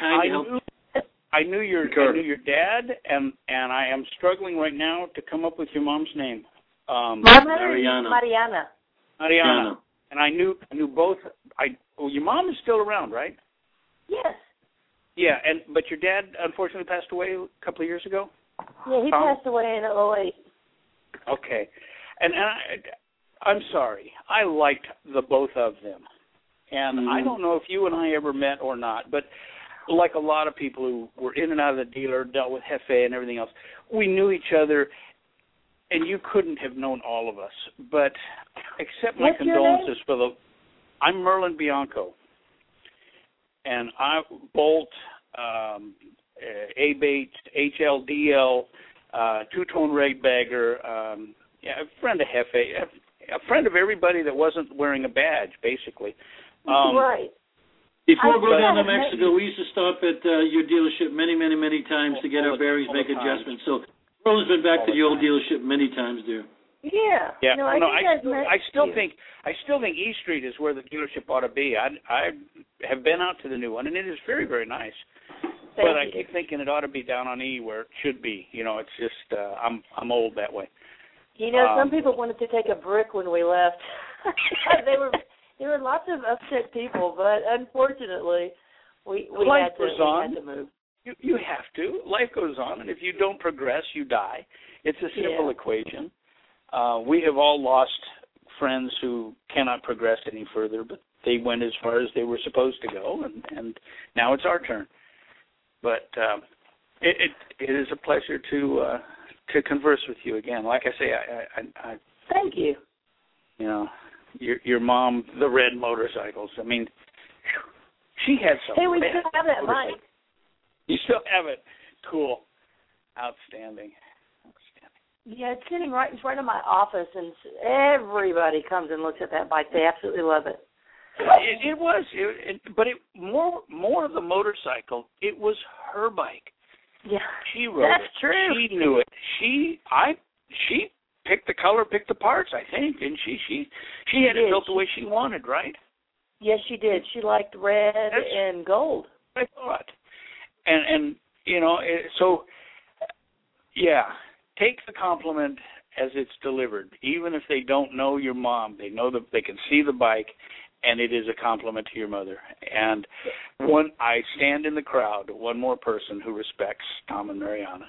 I knew your dad, and I am struggling right now to come up with your mom's name. Mariana. And I knew both. Your mom is still around, right? Yes. Yeah, but your dad unfortunately passed away a couple of years ago. Yeah, he passed away in 2008. Okay, and I'm sorry. I liked the both of them, and I don't know if you and I ever met or not, but like a lot of people who were in and out of the dealer, dealt with Jefe and everything else, we knew each other, and you couldn't have known all of us. But accept my condolences for the. I'm Merlin Bianco, and I Bolt, A-Bait, HLDL, two-tone rag bagger, a friend of Jefe, a friend of everybody that wasn't wearing a badge, basically. Right. Before we go down to Mexico, we used to stop at your dealership many, many, many times to get our bearings, make adjustments. So Merlin's been back to the old dealership many times, dear. Yeah. Yeah. No, I still think E Street is where the dealership ought to be. I have been out to the new one, and it is very, very nice. But I keep thinking it ought to be down on E where it should be. You know, it's just I'm old that way. You know, some people wanted to take a brick when we left. There were lots of upset people, but unfortunately, we had to move. You have to. Life goes on, and if you don't progress, you die. It's a simple equation. We have all lost friends who cannot progress any further, but they went as far as they were supposed to go, and now it's our turn. But it is a pleasure to converse with you again. Like I say, I thank you. You know, your mom, the red motorcycles. I mean, she had some. Hey, we still have that mic. You still have it. Cool. Outstanding. Yeah, it's sitting right in front of my office, and everybody comes and looks at that bike. They absolutely love it. It was, but more of the motorcycle. It was her bike. Yeah, she rode it. That's true. She knew it. She picked the color, picked the parts. I think, didn't she? She had it built the way she wanted, right? Yes, she did. She liked red and gold. I thought, and you know, so yeah. Take the compliment as it's delivered. Even if they don't know your mom, they know that they can see the bike, and it is a compliment to your mother. And I stand in the crowd, one more person who respects Tom and Mariana.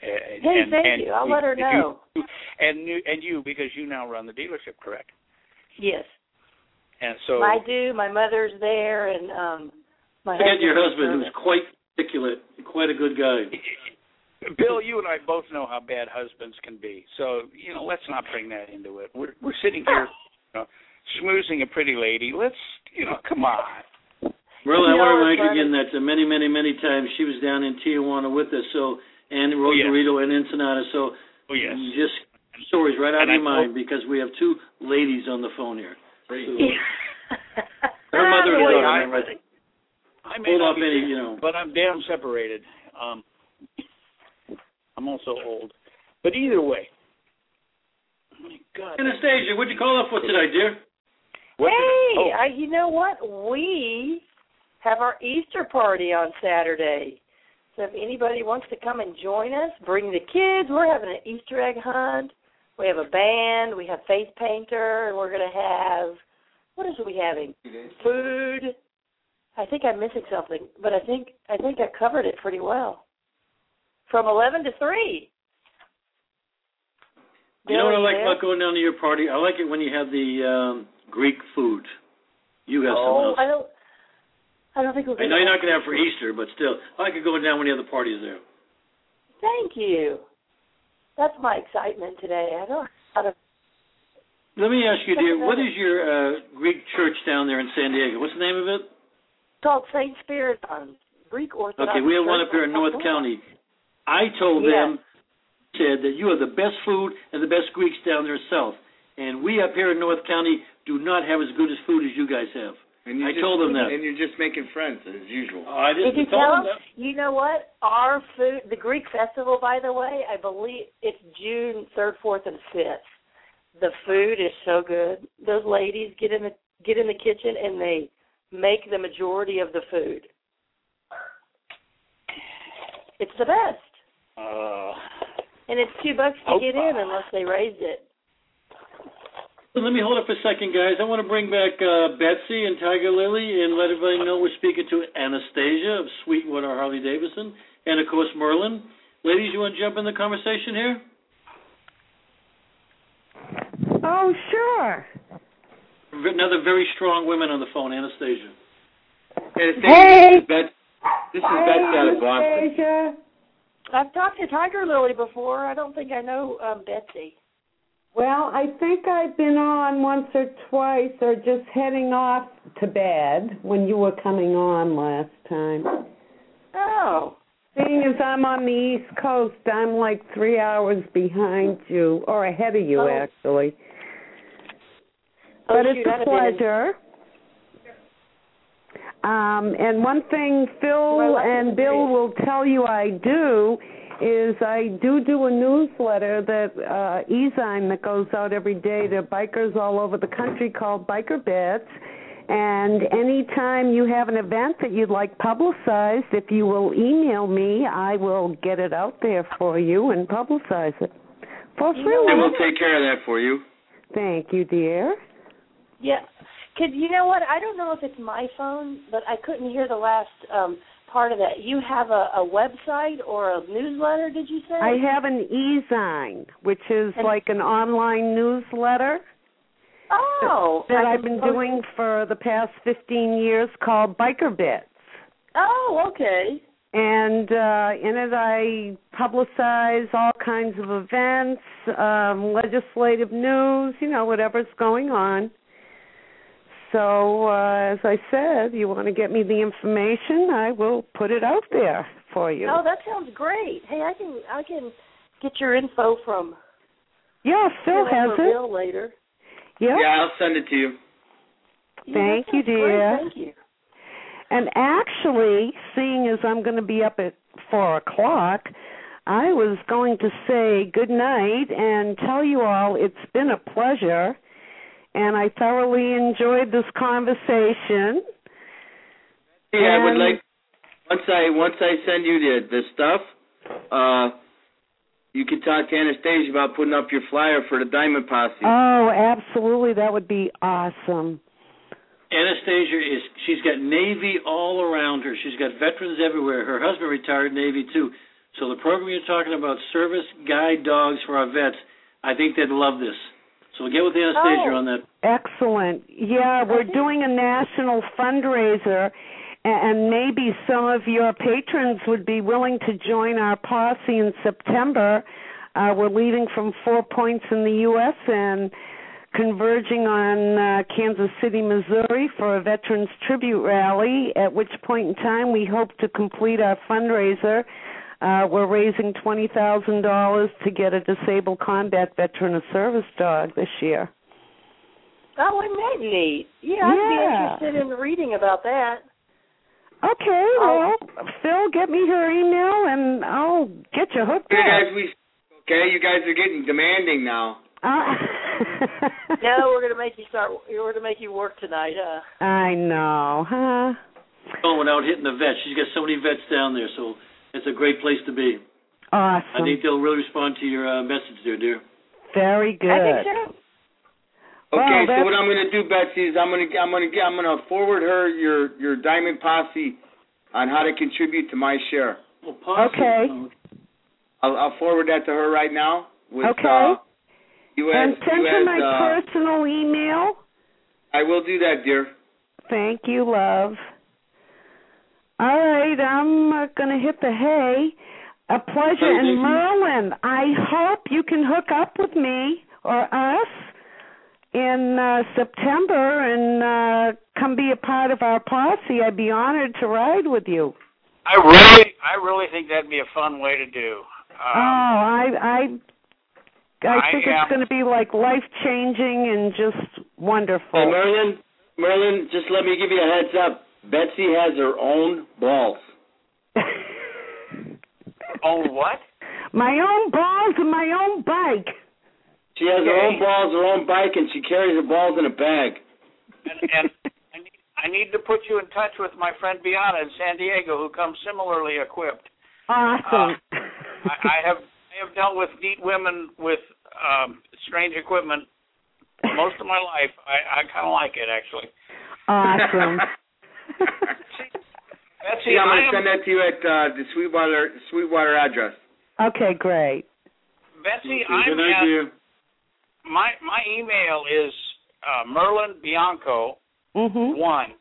Thank you. I'll let her know. And you, because you now run the dealership, correct? Yes. And so I do. My mother's there, and my husband. Your husband, who's quite articulate, quite a good guy. Bill, you and I both know how bad husbands can be, so let's not bring that into it. We're sitting here, schmoozing a pretty lady. Let's, come on. Merlin, I want to remind you again that many, many, many times she was down in Tijuana with us, and Rosarito and Ensenada. So, just stories right out of your mind because we have two ladies on the phone here. So, her mother and daughter. I may not be, but I'm damn separated. I'm also old. But either way. Oh my God. Anastasia, what'd you call up for today, dear? You know what? We have our Easter party on Saturday. So if anybody wants to come and join us, bring the kids. We're having an Easter egg hunt. We have a band. We have face painter, and we're going to have, what else are we having? Food. I think I'm missing something, but I think I covered it pretty well. From 11 to 3. You know what I like about going down to your party? I like it when you have the Greek food. You have some else. I don't think we're going to. I know you're not going to have for Easter, but still, I like it going down when you have the parties there. Thank you. That's my excitement today. I don't know how to. Let me ask you, dear, what is your Greek church down there in San Diego? What's the name of it? It's called St. Spiridon, Greek Orthodox. Okay, we have one up here in North County. I told them, said that you have the best food and the best Greeks down there south. And we up here in North County do not have as good as food as you guys have. And I told them that. And you're just making friends, as usual. I didn't Did you tell them? You know what? Our food, the Greek festival, by the way, I believe it's June 3rd, 4th, and 5th. The food is so good. Those ladies get in the kitchen and they make the majority of the food. It's the best. And it's $2 to get in unless they raise it. Let me hold up a second, guys. I want to bring back Betsy and Tiger Lily and let everybody know we're speaking to Anastasia of Sweetwater Harley-Davidson and, of course, Merlin. Ladies, you want to jump in the conversation here? Oh, sure. Another very strong woman on the phone, Anastasia. Hey! This is Betsy out of Boston. I've talked to Tiger Lily before. I don't think I know Betsy. Well, I think I've been on once or twice or just heading off to bed when you were coming on last time. Oh. Seeing as I'm on the East Coast, I'm like 3 hours behind you, or ahead of you, actually. But it's a pleasure. And one thing Phil and Bill will tell you I do is I do a newsletter that e-zine that goes out every day to bikers all over the country called Biker Bets. And anytime you have an event that you'd like publicized, if you will email me, I will get it out there for you and publicize it. For free. I will take care of that for you. Thank you, dear. Yeah. You know what? I don't know if it's my phone, but I couldn't hear the last part of that. You have a website or a newsletter, did you say? I have an e-zine, which is like an online newsletter. Oh. That I've been doing for the past 15 years called Biker Bits. Oh, okay. And in it I publicize all kinds of events, legislative news, whatever's going on. So, as I said, you want to get me the information, I will put it out there for you. Oh, that sounds great. Hey, I can get your info from Phil has it. Bill later. Yep. Yeah, I'll send it to you. Thank you, dear. Great. Thank you. And actually, seeing as I'm going to be up at 4 o'clock, I was going to say good night and tell you all it's been a pleasure. And I thoroughly enjoyed this conversation. Yeah, I would like once I send you the stuff, you can talk to Anastasia about putting up your flyer for the Diamond Posse. Oh, absolutely, that would be awesome. Anastasia she's got Navy all around her. She's got veterans everywhere. Her husband retired Navy too. So the program you're talking about, service guide dogs for our vets, I think they'd love this. So we'll get with Anastasia on that. Excellent. Yeah, we're doing a national fundraiser, and maybe some of your patrons would be willing to join our posse in September. We're leaving from 4 points in the U.S. and converging on Kansas City, Missouri for a Veterans Tribute Rally, at which point in time we hope to complete our fundraiser. We're raising $20,000 to get a disabled combat veteran a service dog this year. Oh, isn't that neat? Yeah, I'd be interested in reading about that. Okay, well, Phil, get me her email and I'll get you hooked up. You guys are getting demanding now. No, we're going to make you We're going to make you work tonight, huh? I know, huh? Going out hitting the vets. She's got so many vets down there, so it's a great place to be. Awesome. I think they'll really respond to your message there, dear. Very good. I think so. Okay, well, so what I'm going to do, Betsy, is I'm going to forward her your Diamond Posse on how to contribute to my share. Well, posse. Okay. I'll forward that to her right now. With, okay. and send her my personal email. I will do that, dear. Thank you, love. All right, I'm going to hit the hay. A pleasure. And Merlin, I hope you can hook up with me or us in September and come be a part of our posse. I'd be honored to ride with you. I really think that'd be a fun way to do. I think it's going to be like life-changing and just wonderful. Hey, Merlin, just let me give you a heads up. Betsy has her own balls. Own what? My own balls and my own bike. She has her own balls, her own bike, and she carries her balls in a bag. And I need to put you in touch with my friend Biana in San Diego, who comes similarly equipped. Awesome. I have dealt with neat women with strange equipment most of my life. I kind of like it, actually. Awesome. Betsy, I'm going to send that to you at the Sweetwater address. Okay, great. Betsy, idea. My email is Merlin Bianco 1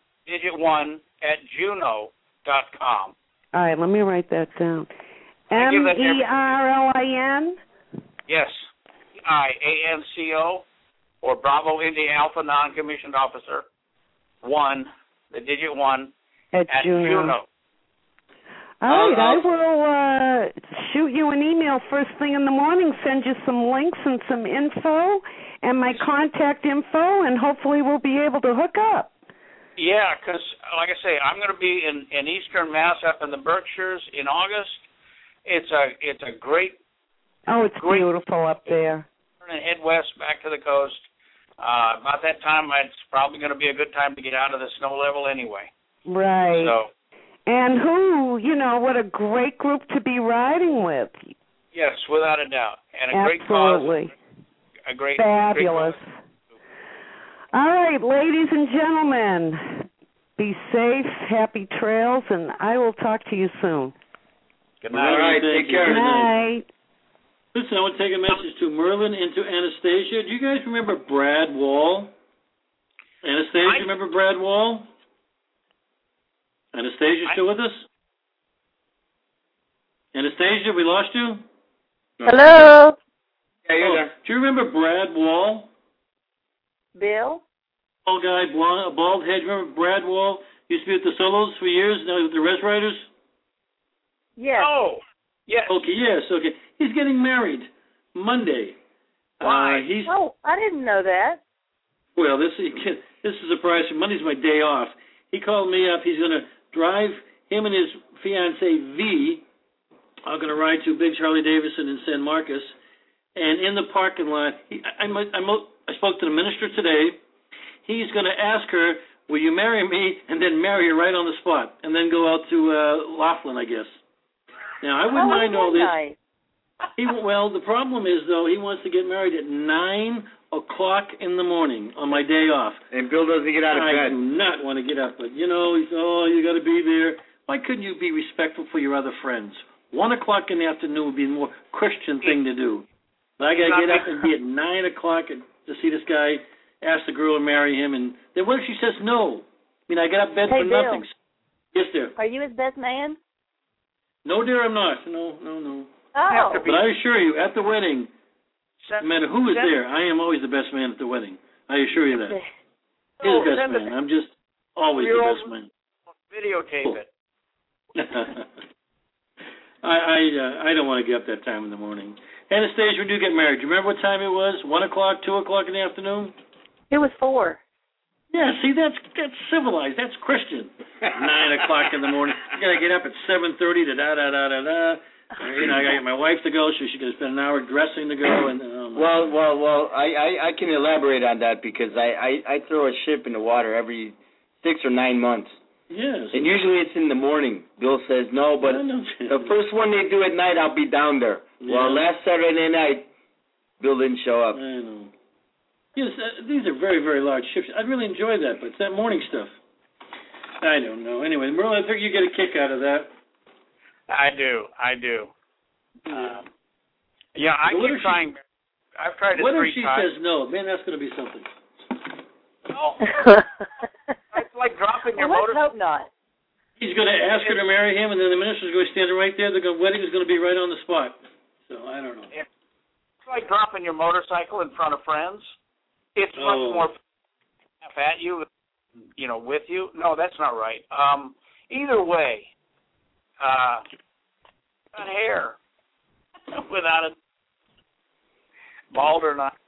@juno.com. All right, let me write that down. MERLIN? Yes. IANCO or Bravo India Alpha Non-Commissioned Officer 1 at Juno. All right, I will shoot you an email first thing in the morning, send you some links and some info and my contact info, and hopefully we'll be able to hook up. Yeah, because, like I say, I'm going to be in Eastern Mass up in the Berkshires in August. It's a great... Oh, it's beautiful up there. And head west back to the coast. About that time, it's probably going to be a good time to get out of the snow level anyway. Right. So... And what a great group to be riding with. Yes, without a doubt. And a great cause. A great fabulous. Great all right, ladies and gentlemen, be safe, happy trails, and I will talk to you soon. Good night. All right, take care. Good night. Listen, I want to take a message to Merlin and to Anastasia. Do you guys remember Brad Wall? Anastasia, remember Brad Wall? Anastasia, still with us? Anastasia, we lost you? Hello? Yeah, you're there. Do you remember Brad Wall? Bill? Bald guy, bald head. Remember Brad Wall? Used to be at the Solos for years, now with the Res Riders? Yes. Oh, yes. Okay, yes, okay. He's getting married Monday. Why? I didn't know that. Well, this is a surprise. Monday's my day off. He called me up. He's going to drive, him and his fiancée, V, are going to ride to Biggs Harley-Davidson in San Marcos. And in the parking lot, I spoke to the minister today. He's going to ask her, will you marry me, and then marry her right on the spot, and then go out to Laughlin, I guess. Now, I wouldn't mind all this. Nice. Well, the problem is, though, he wants to get married at 9 o'clock in the morning on my day off. And Bill doesn't get out of bed. I do not want to get up, but, he's, you got to be there. Why couldn't you be respectful for your other friends? 1 o'clock in the afternoon would be a more Christian thing to do. But I got to get up and be at 9 o'clock to see this guy, ask the girl to marry him, and then what if she says no? I got up bed for Bill. nothing. Yes, dear. Are you his best man? No, dear, I'm not. No. Oh. But I assure you, at the wedding, no matter who is there, I am always the best man at the wedding. I assure you that. He's the best man. I'm just always the best man. Videotape it. I don't want to get up that time in the morning. Anastasia, when you get married, do you remember what time it was? 1 o'clock, 2 o'clock in the afternoon? It was 4. Yeah, see, that's civilized. That's Christian. 9 o'clock in the morning. You got to get up at 7:30 to da-da-da-da-da. I got to get my wife to go, so she's going to spend an hour dressing to go. And Well, I can elaborate on that because I throw a ship in the water every 6 or 9 months. Yes. And usually it's in the morning. Bill says no, but the first one they do at night, I'll be down there. Yeah. Well, last Saturday night, Bill didn't show up. I know. Yes, these are very, very large ships. I'd really enjoy that, but it's that morning stuff. I don't know. Anyway, Merlin, I think you get a kick out of that. I do. Yeah, I keep trying. I've tried it 3 times. What if she says no? Man, that's going to be something. No. It's like dropping your motor. Let's hope not. He's going to ask her to marry him, and then the minister's going to stand right there. The wedding is going to be right on the spot. So, I don't know. It's like dropping your motorcycle in front of friends. It's much more at you, with you. No, that's not right. Either way, got hair without it, bald or not.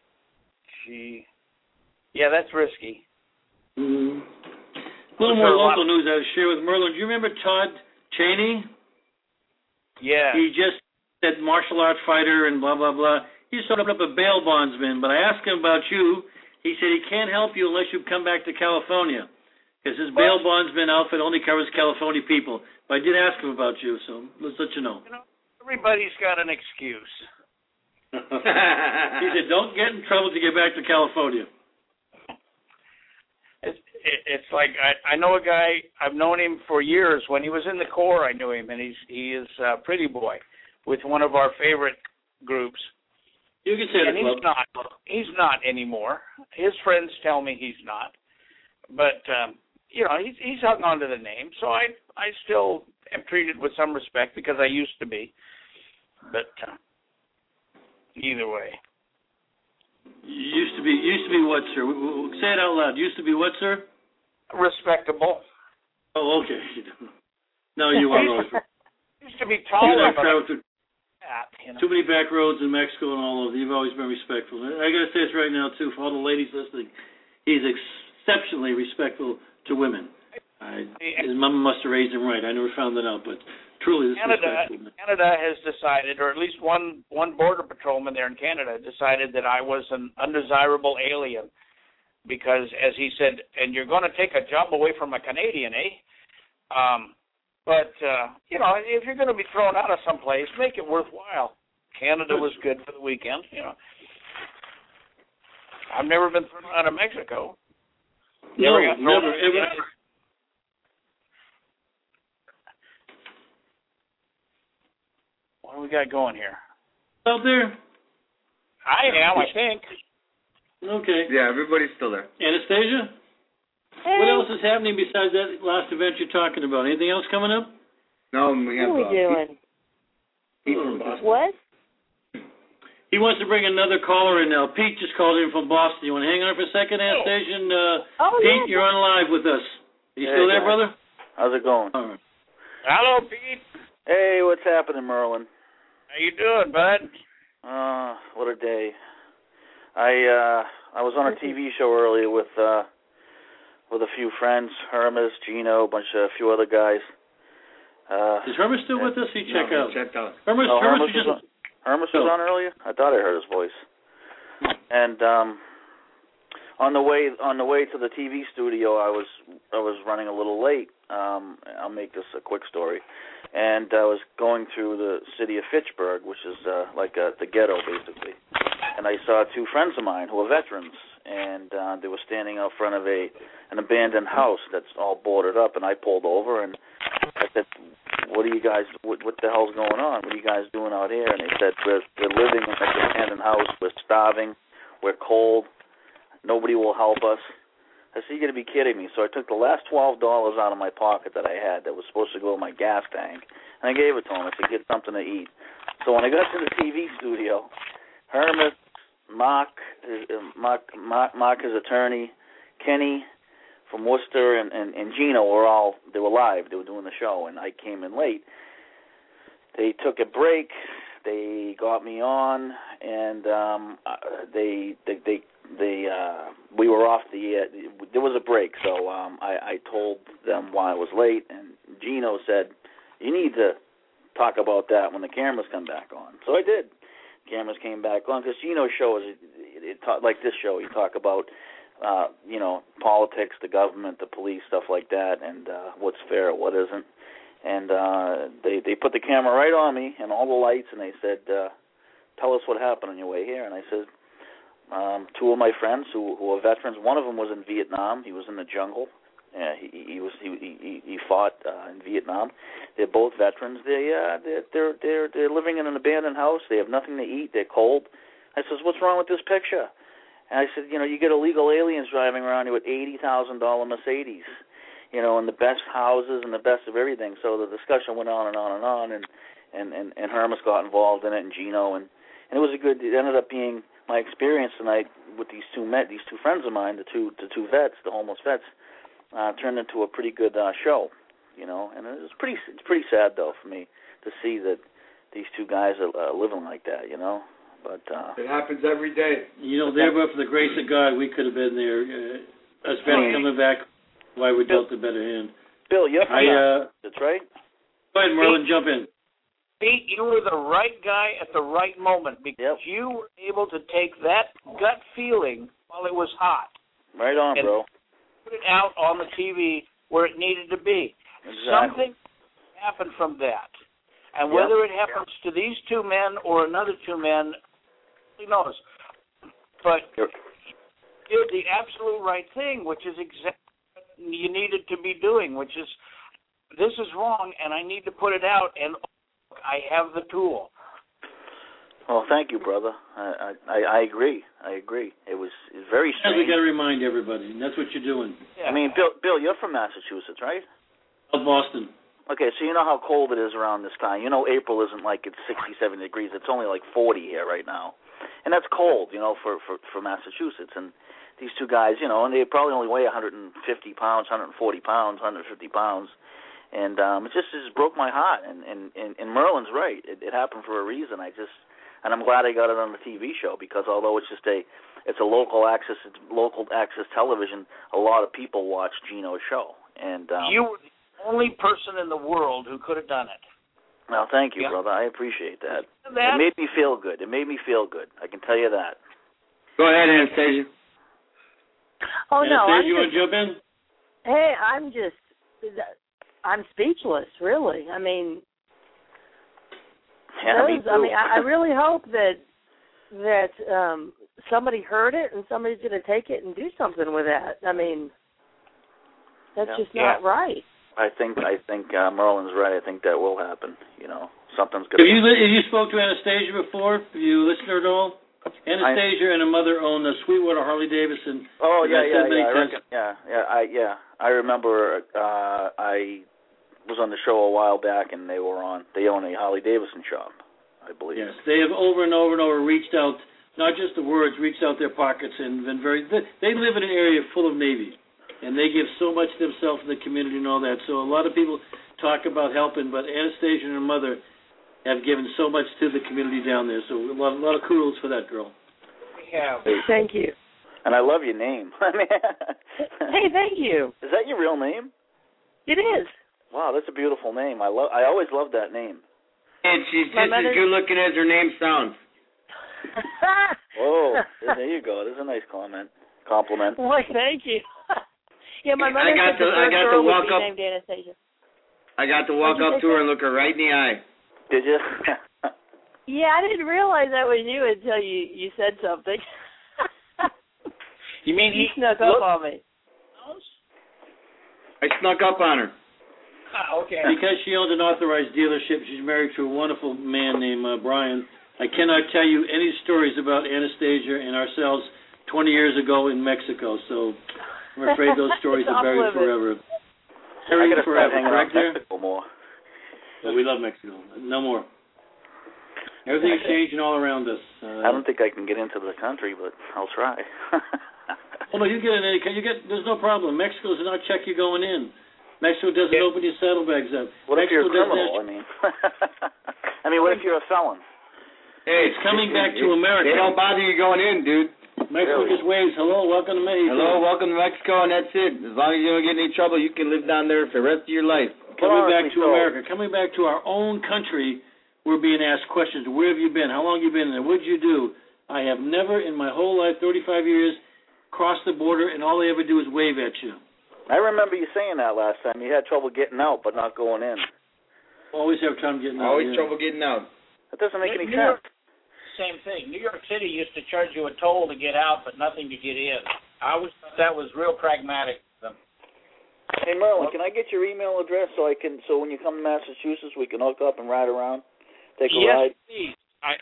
That's risky. Mm-hmm. A little more local news I would share with Merlin. Do you remember Todd Cheney? Yeah. He just said martial arts fighter and blah, blah, blah. He's sort of up a bail bondsman, but I asked him about you. He said he can't help you unless you come back to California, because his bail bondsman outfit only covers California people. But I did ask him about you, so let's let you know. Everybody's got an excuse. He said, don't get in trouble to get back to California. It's like I know a guy. I've known him for years. When he was in the Corps, I knew him, and he is a pretty boy with one of our favorite groups. You can say that. He's not anymore. His friends tell me he's not, but he's hung on to the name. So I still am treated with some respect because I used to be. But either way. Used to be what, sir? Say it out loud. Used to be what, sir? Respectable. Oh, okay. No, you are also. Used to be taller, too many back roads in Mexico and all of it. You've always been respectful. I got to say this right now, too, for all the ladies listening. He's exceptionally respectful to women. His mama must have raised him right. I never found that out, but truly this is respectful. Canada has decided, or at least one border patrolman there in Canada decided that I was an undesirable alien because, as he said, and you're going to take a job away from a Canadian, eh? But, if you're going to be thrown out of someplace, make it worthwhile. Canada was good for the weekend, I've never been thrown out of Mexico. No, never, ever. What do we got going here? Out there? I am, I think. Okay. Yeah, everybody's still there. Anastasia? Hey. What else is happening besides that last event you're talking about? Anything else coming up? No, we have. What are we doing? Pete from Boston. What? He wants to bring another caller in now. Pete just called in from Boston. You want to hang on for a second, Anastasia? Pete, you're on live with us. Are you still there, brother? How's it going? All right. Hello, Pete. Hey, what's happening, Merlin? How you doing, bud? What a day. I was on a TV show earlier with a few friends, Hermes, Gino, a few other guys. Is Hermes still with us? He checked out. Hermes was on earlier? I thought I heard his voice. And on the way to the TV studio, I was running a little late. I'll make this a quick story. And I was going through the city of Fitchburg, which is like the ghetto, basically. And I saw two friends of mine who are veterans, and they were standing out front of an abandoned house that's all boarded up. And I pulled over, and I said, "What are you guys? What the hell's going on? What are you guys doing out here?" And they said, "We're living in this abandoned house. We're starving. We're cold. Nobody will help us." I said, "You got to be kidding me!" So I took the last $12 out of my pocket that I had that was supposed to go in my gas tank, and I gave it to him. I said, "Get something to eat." So when I got to the TV studio, Hermes, Mark, his attorney, Kenny from Worcester, and Gino they were live. They were doing the show, and I came in late. They took a break. They got me on, and we were off the air. There was a break, so I told them why I was late, and Gino said, "You need to talk about that when the cameras come back on." So I did. Cameras came back on because Gino's show is like this show. You talk about politics, the government, the police, stuff like that, and what's fair, what isn't. And they put the camera right on me and all the lights, and they said, tell us what happened on your way here. And I said, two of my friends who are veterans. One of them was in Vietnam. He was in the jungle. He fought in Vietnam. They're both veterans. They're living in an abandoned house. They have nothing to eat. They're cold. I says, what's wrong with this picture? And I said, you get illegal aliens driving around here with $80,000 Mercedes, and the best houses and the best of everything. So the discussion went on and on and on, and Hermes got involved in it, and Gino, and it was it ended up being my experience tonight with these two friends of mine, the two vets, the homeless vets, turned into a pretty good show, and it's pretty sad though for me to see that these two guys are living like that, But it happens every day. There, but for the grace of God, we could have been there. Us vets coming back, why we dealt a better hand. Bill, you're from that's right. Go ahead, Merlin, jump in. Pete, you were the right guy at the right moment because you were able to take that gut feeling while it was hot. Right on, and bro. Put it out on the TV where it needed to be. Exactly. Something happened from that. And whether it happens to these two men or another two men, who knows? But you did the absolute right thing, which is exactly what you needed to be doing, which is, this is wrong, and I need to put it out, and I have the tool. Well, thank you, brother. I agree. It was very strange. We got to remind everybody, and that's what you're doing. Yeah. I mean, Bill, you're from Massachusetts, right? Of Boston. Okay, so you know how cold it is around this time. April isn't like it's 60, 70 degrees. It's only like 40 here right now. And that's cold, for Massachusetts. And these two guys, and they probably only weigh 150 pounds, 140 pounds, 150 pounds. And it just broke my heart. And Merlin's right. It happened for a reason. And I'm glad I got it on the TV show because although it's a local access television, a lot of people watch Gino's show. And you were the only person in the world who could have done it. Well, thank you, brother. I appreciate that. It made me feel good. I can tell you that. Go ahead, Anastasia. Oh, no. Anastasia, you want to jump in? Hey, I'm speechless, really. I mean, I really hope that somebody heard it and somebody's going to take it and do something with that. I mean, that's just not right. I think Merlin's right. I think that will happen. Something's going to happen. Have you spoke to Anastasia before? Have you listened to her at all? Anastasia and her mother own the Sweetwater Harley-Davidson. Oh, yeah. I remember I was on the show a while back, and they own a Harley-Davidson shop, I believe. Yes, they have over and over and over reached out, not just the words, reached out their pockets and been they live in an area full of Navy. And they give so much to themselves in the community and all that. So a lot of people talk about helping, but Anastasia and her mother have given so much to the community down there. So a lot of kudos for that girl. Yeah. Thank you. And I love your name. Hey, thank you. Is that your real name? It is. Wow, that's a beautiful name. I always loved that name. And she's just as good looking as her name sounds. Whoa, there you go. That's a nice compliment. Well, thank you. Yeah, my mother I got to walk up. Named Anastasia. I got to walk up to her and look her right in the eye. Did you? Yeah, I didn't realize that was you until you said something. You mean he snuck up on me? I snuck up on her. Okay. Because she owns an authorized dealership, she's married to a wonderful man named Brian. I cannot tell you any stories about Anastasia and ourselves 20 years ago in Mexico, so I'm afraid those stories are buried forever. Buried forever, correct there? Mexico more. Well, we love Mexico. No more. Everything's changing all around us. I don't think I can get into the country, but I'll try. Oh, no, you get in any. There's no problem. Mexico does not check you going in. Mexico doesn't open your saddlebags up. What if Mexico you're a criminal? What if you're a felon? Hey, it's coming back to America. They don't bother you going in, dude. Mexico just waves, hello, welcome to Mexico. Hello, welcome to Mexico, and that's it. As long as you don't get in any trouble, you can live down there for the rest of your life. Coming back to America, coming back to our own country, we're being asked questions. Where have you been? How long have you been there? What did you do? I have never in my whole life, 35 years, crossed the border, and all they ever do is wave at you. I remember you saying that last time. You had trouble getting out, but not going in. Always have trouble getting out. Always trouble getting out. That doesn't make any sense. same thing. New York City used to charge you a toll to get out, but nothing to get in. I always thought that was real pragmatic of them. Hey, Merlin, can I get your email address so when you come to Massachusetts, we can hook up and ride around, take a ride? Yes, please.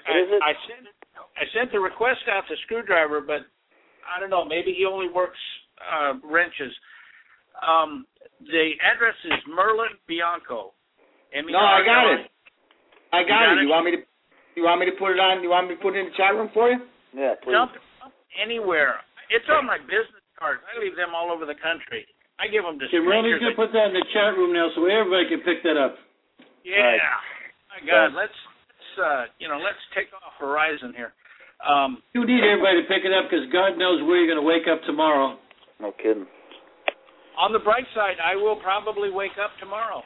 I sent the request out to Screwdriver, but I don't know. Maybe he only works wrenches. The address is Merlin Bianco. No, I got it. I got it. You want me to put it on? You want me to put it in the chat room for you? Yeah, please. Dump anywhere. It's on my business cards. I leave them all over the country. I give them to strangers. Merlin's going to put that in the chat room now so everybody can pick that up. Yeah. Right. My God, let's take off Verizon here. You need everybody to pick it up because God knows where you're going to wake up tomorrow. No kidding. On the bright side, I will probably wake up tomorrow.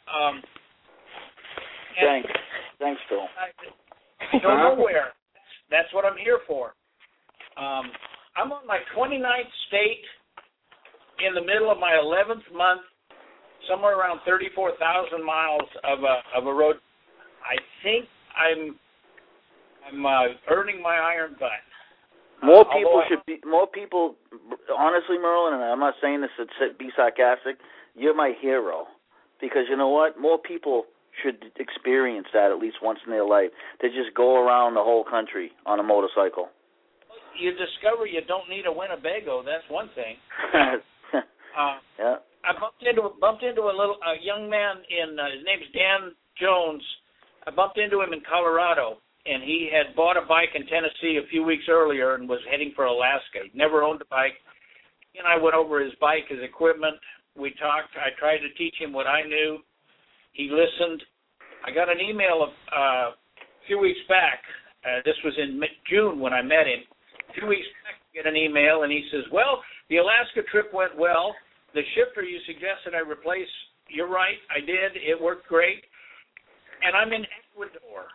Thanks, Phil. I don't know where. That's what I'm here for. I'm on my 29th state in the middle of my 11th month, somewhere around 34,000 miles of a road. I think I'm earning my iron butt. More people, honestly, Merlin, and I'm not saying this to be sarcastic, you're my hero. Because you know what? More people should experience that at least once in their life. To just go around the whole country on a motorcycle. You discover you don't need a Winnebago. That's one thing. Yeah. I bumped into a young man his name's Dan Jones. I bumped into him in Colorado, and he had bought a bike in Tennessee a few weeks earlier and was heading for Alaska. He'd never owned a bike. He and I went over his bike, his equipment. We talked. I tried to teach him what I knew. He listened. I got an email a few weeks back. This was in June when I met him. A few weeks back, I get an email, and he says, well, the Alaska trip went well. The shifter you suggested I replace, you're right, I did. It worked great. And I'm in Ecuador.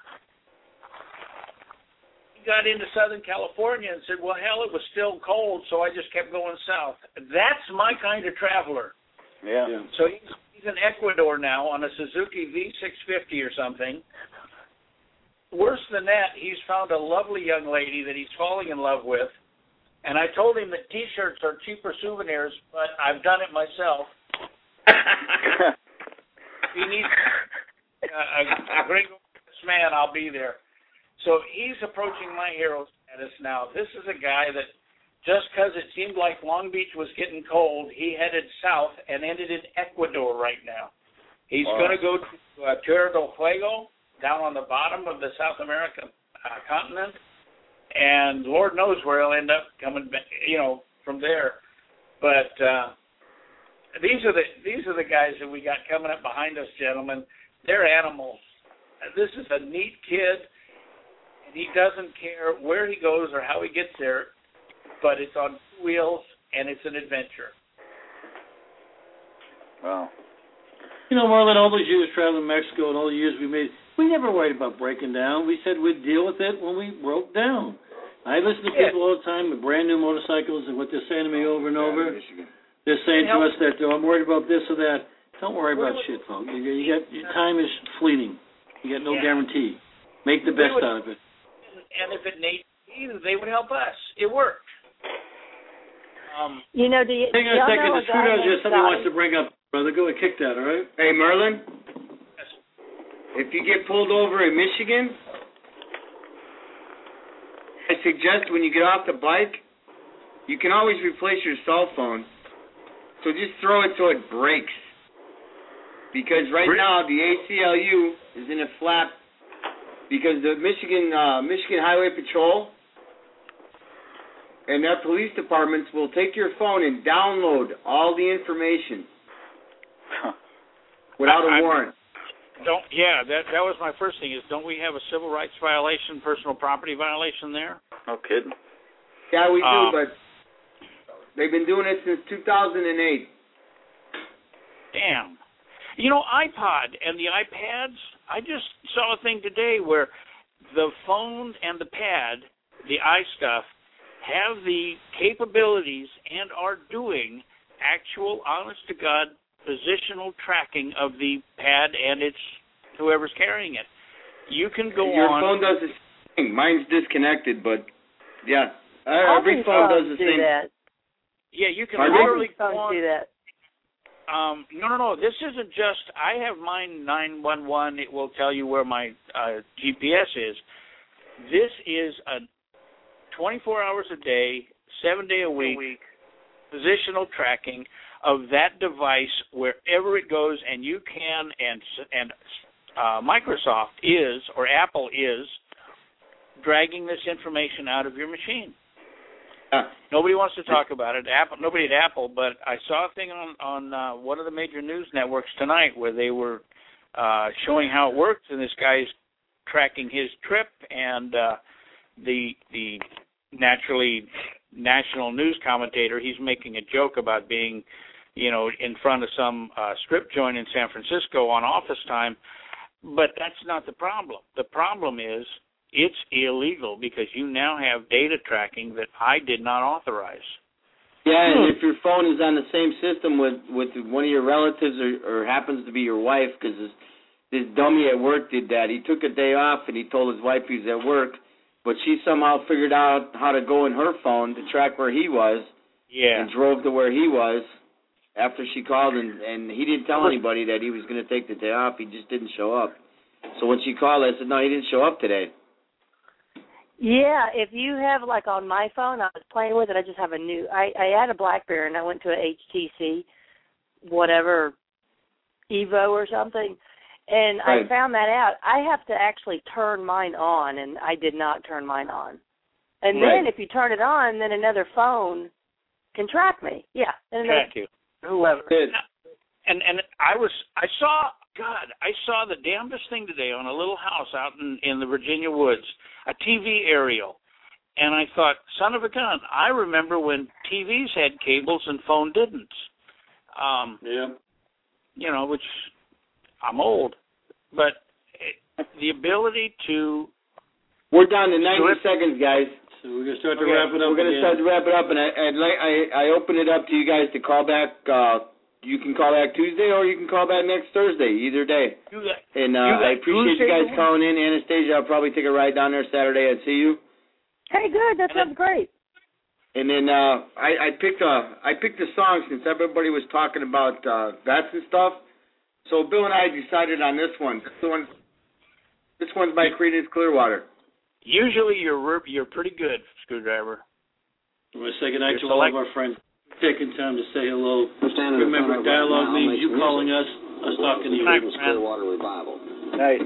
He got into Southern California and said, well, hell, it was still cold, so I just kept going south. That's my kind of traveler. Yeah. So he's in Ecuador now on a Suzuki V650 or something. Worse than that, he's found a lovely young lady that he's falling in love with. And I told him that T-shirts are cheaper souvenirs, but I've done it myself. He needs a gringo man, I'll be there. So he's approaching my hero status now. This is a guy that just because it seemed like Long Beach was getting cold, he headed south and ended in Ecuador right now. He's going to go to Tierra del Fuego, down on the bottom of the South American continent, and Lord knows where he'll end up coming back, from there. But these are the guys that we got coming up behind us, gentlemen. They're animals. This is a neat kid, and he doesn't care where he goes or how he gets there, but it's on two wheels, and it's an adventure. Wow. Marlon, all those years traveling to Mexico and all the years we made, we never worried about breaking down. We said we'd deal with it when we broke down. I listen to people all the time with brand new motorcycles and what they're saying to me over and over. They're saying to us that I'm worried about this or that. Don't worry about shit, folks. Your time is fleeting. You got no guarantee. Make the best out of it. And if it needed, they would help us. It worked. Hang on a second. The Screwdriver somebody wants to bring up, brother. Go and kick that, all right? Hey, Merlin. If you get pulled over in Michigan, I suggest when you get off the bike, you can always replace your cell phone. So just throw it so it breaks. Because right now the ACLU is in a flap because the Michigan Highway Patrol and their police departments will take your phone and download all the information without a warrant. That was my first thing. Is don't we have a civil rights violation, personal property violation there? No kidding. Yeah, we do, but they've been doing it since 2008. Damn. iPod and the iPads, I just saw a thing today where the phone and the pad, the iStuff, have the capabilities and are doing actual, honest-to-God, positional tracking of the pad and its whoever's carrying it. You can go Your on. phone does this. Mine's disconnected, but yeah, every phone does the same. That. Yeah, you can Pardon? literally phones do that. No. This isn't just. I have mine 911. It will tell you where my GPS is. This is a 24 hours a day, 7 day a week positional tracking of that device wherever it goes, and you can and Microsoft is or Apple is dragging this information out of your machine. Nobody wants to talk about it. Nobody at Apple, but I saw a thing on one of the major news networks tonight where they were showing how it works, and this guy's tracking his trip, and the naturally national news commentator, he's making a joke about being, in front of some strip joint in San Francisco on office time, but that's not the problem. The problem is it's illegal because you now have data tracking that I did not authorize. Yeah, and if your phone is on the same system with one of your relatives or happens to be your wife, because this dummy at work did that. He took a day off and he told his wife he was at work, but she somehow figured out how to go in her phone to track where he was. Yeah. And drove to where he was after she called, and he didn't tell anybody that he was going to take the day off. He just didn't show up. So when she called, I said, no, he didn't show up today. Yeah, if you have, like on my phone, I was playing with it, I just have I had a BlackBerry and I went to a HTC, whatever, Evo or something, and right. I found that out. I have to actually turn mine on, and I did not turn mine on. And then if you turn it on, then another phone can track me. Yeah. Track you. Whoever. Good. And I saw the damnedest thing today on a little house out in the Virginia woods, a TV aerial. And I thought, son of a gun, I remember when TVs had cables and phone didn't. Which I'm old. But the ability to... We're down to 90 seconds, guys. So we're going to start to wrap it up. We're going to start to wrap it up, and I open it up to you guys to call back. You can call back Tuesday or you can call back next Thursday, either day. And I appreciate you guys calling in. Anastasia, I'll probably take a ride down there Saturday and see you. Hey, good. That sounds great. And then I picked a song since everybody was talking about vets and stuff. So Bill and I decided on this one. This one's by Creedence Clearwater. Usually you're pretty good, Screwdriver. I want to say goodnight to all of our friends. Taking time to say hello. Remember, dialogue means you calling us talking to you. Creedence Clearwater Revival. Night.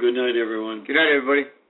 Good night, everyone. Good night, everybody.